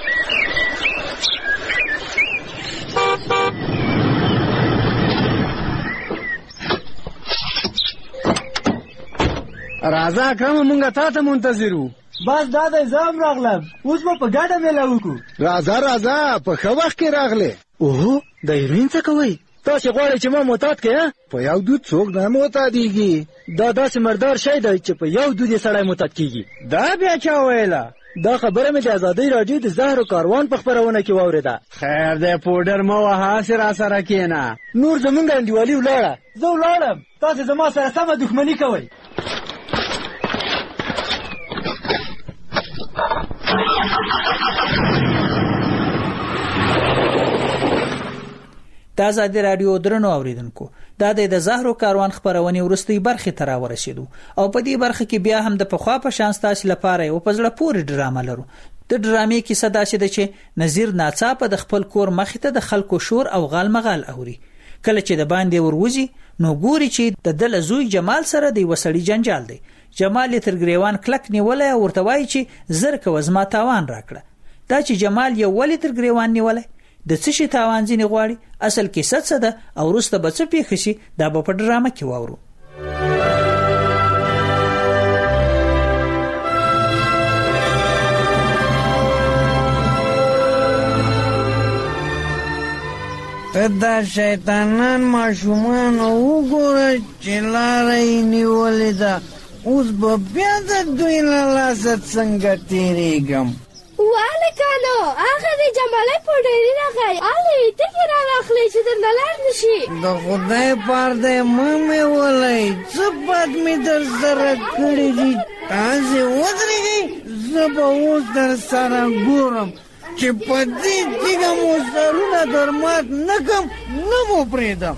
راځه اکرم مونږه تا ته منتظر وو. بس دا د زام راغلم اوس به په ګډه میله وکړو. راځه راځه په ښه وخت کې راغلې. اوهو د هیروین څه کوئ؟ تاسې غواړئ چې ما معتاد کړې؟ په یو دود څوک نه معتادېږي. دا داسې مردار شی دی چې په یو دود یې سړی معتاد کېږي. دا بیا چا ویله؟ دا خبره مې د ازادۍ راډیو د زهرو کاروان په خپرونه کې واورېده. خیر دی پوډر مه وهه هسې راسره کښېنه. نور زمونږ انډیوالي ولاړه. زه ولاړم تاسې زما سره سمه دښمني کوئ. د ازادي راډیو درنو اوریدونکو دا د زهرو کاروان خبرونه ورستۍ برخه تر ورسېدو او په دې برخه کې بیا هم د پخوا په شان ستاسو لپاره یو پزړه پورې ډرامه لرو. د ډرامې کیسه دا چې د چې نذیر ناڅاپه د خپل کور مخې ته د خلکو شور او غال مغال اوري. کله چې د باندې وروزي نو ګوري چې د دل زوی جمال سره د وسړي جنجال دی. جمال تر ګریوان کلک نیولای او ورته وایي چې زر کو زما تاوان راکړه. دا چې جمال یو ولې تر ګریوان نیولای د څه شي تاوان ځینې غواړي اصل کې څه ده او وروسته به څه پیښ شي دا به په ډرامه کې واورو. ته دا شیطانان ماشومان وګوره چې لاره یې نیولې ده. اوس به بیا د دوی له لاسه څنګه تېرېږم. والکانو هغه د جمالي پوډري راغی. الې ټکی را واخلې چې درنه لاړ نشي. د خدای پار دی مه مې ولئ. څه بد مې در سره کړي دي. تاسې ودرېږئ زه به اوس در سره ګورم چې په دې تیږه مو سرونه در مات نه کړم نه مو پرېږدم.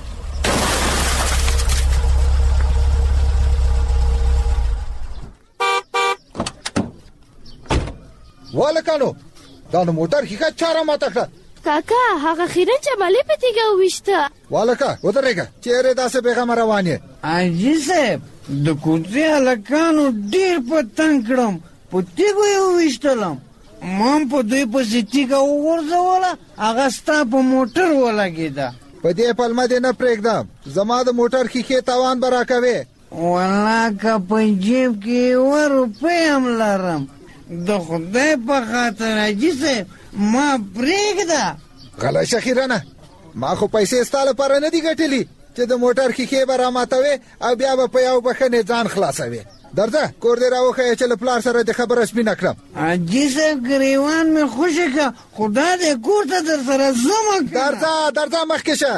والکانو دا نو موټر ښیښه چا را ماته کړه؟ کاکا هغه خیرن جمالي په تیږه وویشته. والکه ودرېږه چېرې داسې بېغمه روان یې؟ حاجي صاحب د کوڅې هلکانو ډېر په تنګ کړم په تیږو یې وویشتلم. ما هم په دوی پسې تیږه وغورځوله هغه ستا په موټر ولګېده. په دې پلمه دې نه پرېږدم. زما د موټر ښیښې تاوان به راکوې. والله که په جیب کې یوه روپۍ هم لرم د خدای په خاطر حاجي صاحب ما پرېږده. غلی شه خیرنه ما خو پیسې ستا لپاره نه دي ګټلي چې د موټر ښیښې به راماتوې او بیا به په یو بښنې ځان خلاصوې. درځه کور دې راوښیه چې له پلار سره د خبره سپینه کړم. حاجي صاحب ګریوان مې خوشې کړه خدا دې کور ته در سره زمه کړه. درځه درځه مخکې شه.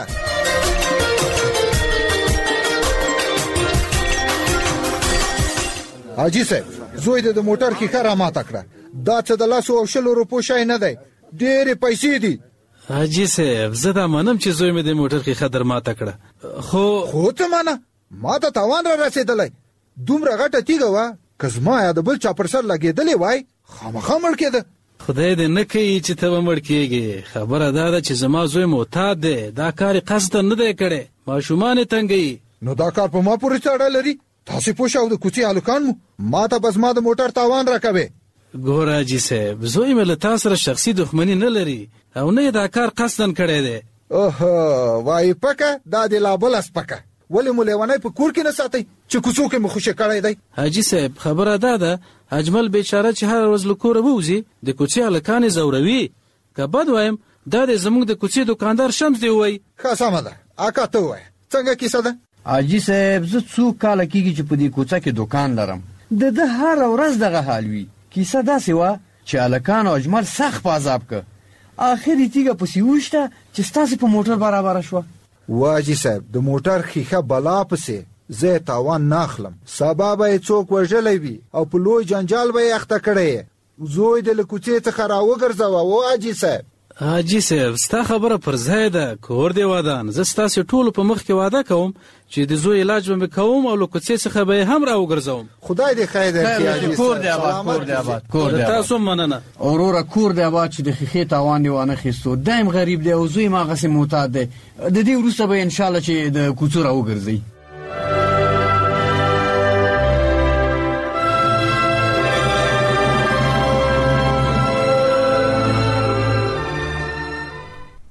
حاجي صاحب زوی دې د موټر ښیښه راماته کړه. دا څه د لسو او شلو روپو شی نه دی ډېرې پیسې دي. حاجي صاحب زه دا منم چې زوی مې د موټر ښیښه در ماته کړه خو خو ته منه ما ته تاوان را رسېدلی. دومره غټه تیږه وه که زما یا د بل چا پر سر لګېدلې وای خامخا مړ کېده. خدای دې نه کوي چې ته به مړ کېږې. خبره دا ده چې زما زوی معتاد دی. دا کار یې قصدن نه دی کړی. ماشومان یې تنګوي. نو دا کار په ما پورې څه اړه لري؟ تاسې پوه شئ او د کوڅې هلکان مو ما ته بس ما د موټر تاوان راکوې. ګوره حاجي صاحب زوی مې له تا سره شخصي دښمني نه لري او نه یې دا کار قصدن کړی دی. اوهو وایي پکه دا د لا بله سپکه. ولې مو لیونی په کور کې نه ساتئ چې کوڅو کې مو خوشې کړی دی؟ حاجي صاحب خبره دا ده اجمل بیچاره چې هره ورځ له کوره ووځي د کوڅې هلکان یې ځوروي. که بد وایم دا دی زموږ د کوڅې دوکاندار شمس دی ووایي. ښه سمه ده اکا ته ووایه څنګه کیسه ده؟ حاجي صاحب زه څو کاله کېږي چې په دې کوڅه کې دوکان لرم. د ده هره ورځ دغه حال وي. کیسه داسې وه چې هلکانو اجمل سخت په عذاب که. آخر یې تیږه پسې وویشته چې ستاسې په موټر برابره شوه. واجی صاحب د موټر ښیښه بلا پسې زه تاوان نه اخلم. سبا به یې څوک وژلی وي او په لوی جنجال به یې اخته کړی یې. زوی دې له کوڅې څخه راوګرځوه و حاجي صاحب. حاجي صاحب ستا خبره پر ځای ده. کور دې ودان زه ستاسې ټولو په مخ کې واده کوم چې د زوی علاج به مې کوم او له کوڅې څخه به یې هم راوګرځوم. خدای دې خیر درکړي. کور دې آباد کور دې آباد کور دې آباد. تاسو مننه وروره کور دې آباد چې د ښیښې تاوان دې وانه خیستو. دایم غریب دی او زوی ما هغسې معتاد دی. د دې وروسته به انشاءالله چې د کوڅو راوګرځئ.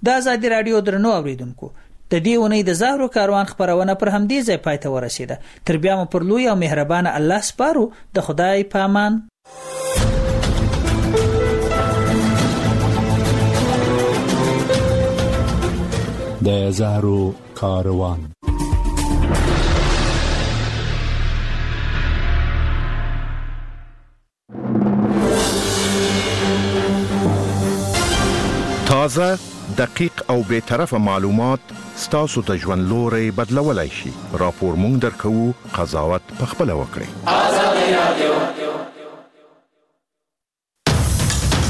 د ازادي رادیو درنو اوریدونکو د دې ونې د زهرو کاروان خبرونه پر همدې ځای پای ته ورسیده. تر بیا مو پر لوی او مهربان الله سپارو. د خدای په امان. د زهرو کاروان. تازه، دقیق او بے طرفه معلومات ستاسو ته ژوند لوري بدلولای شي. راپور مونږ درکوو، قضاوت پخپله وکړئ. آزادي رادیو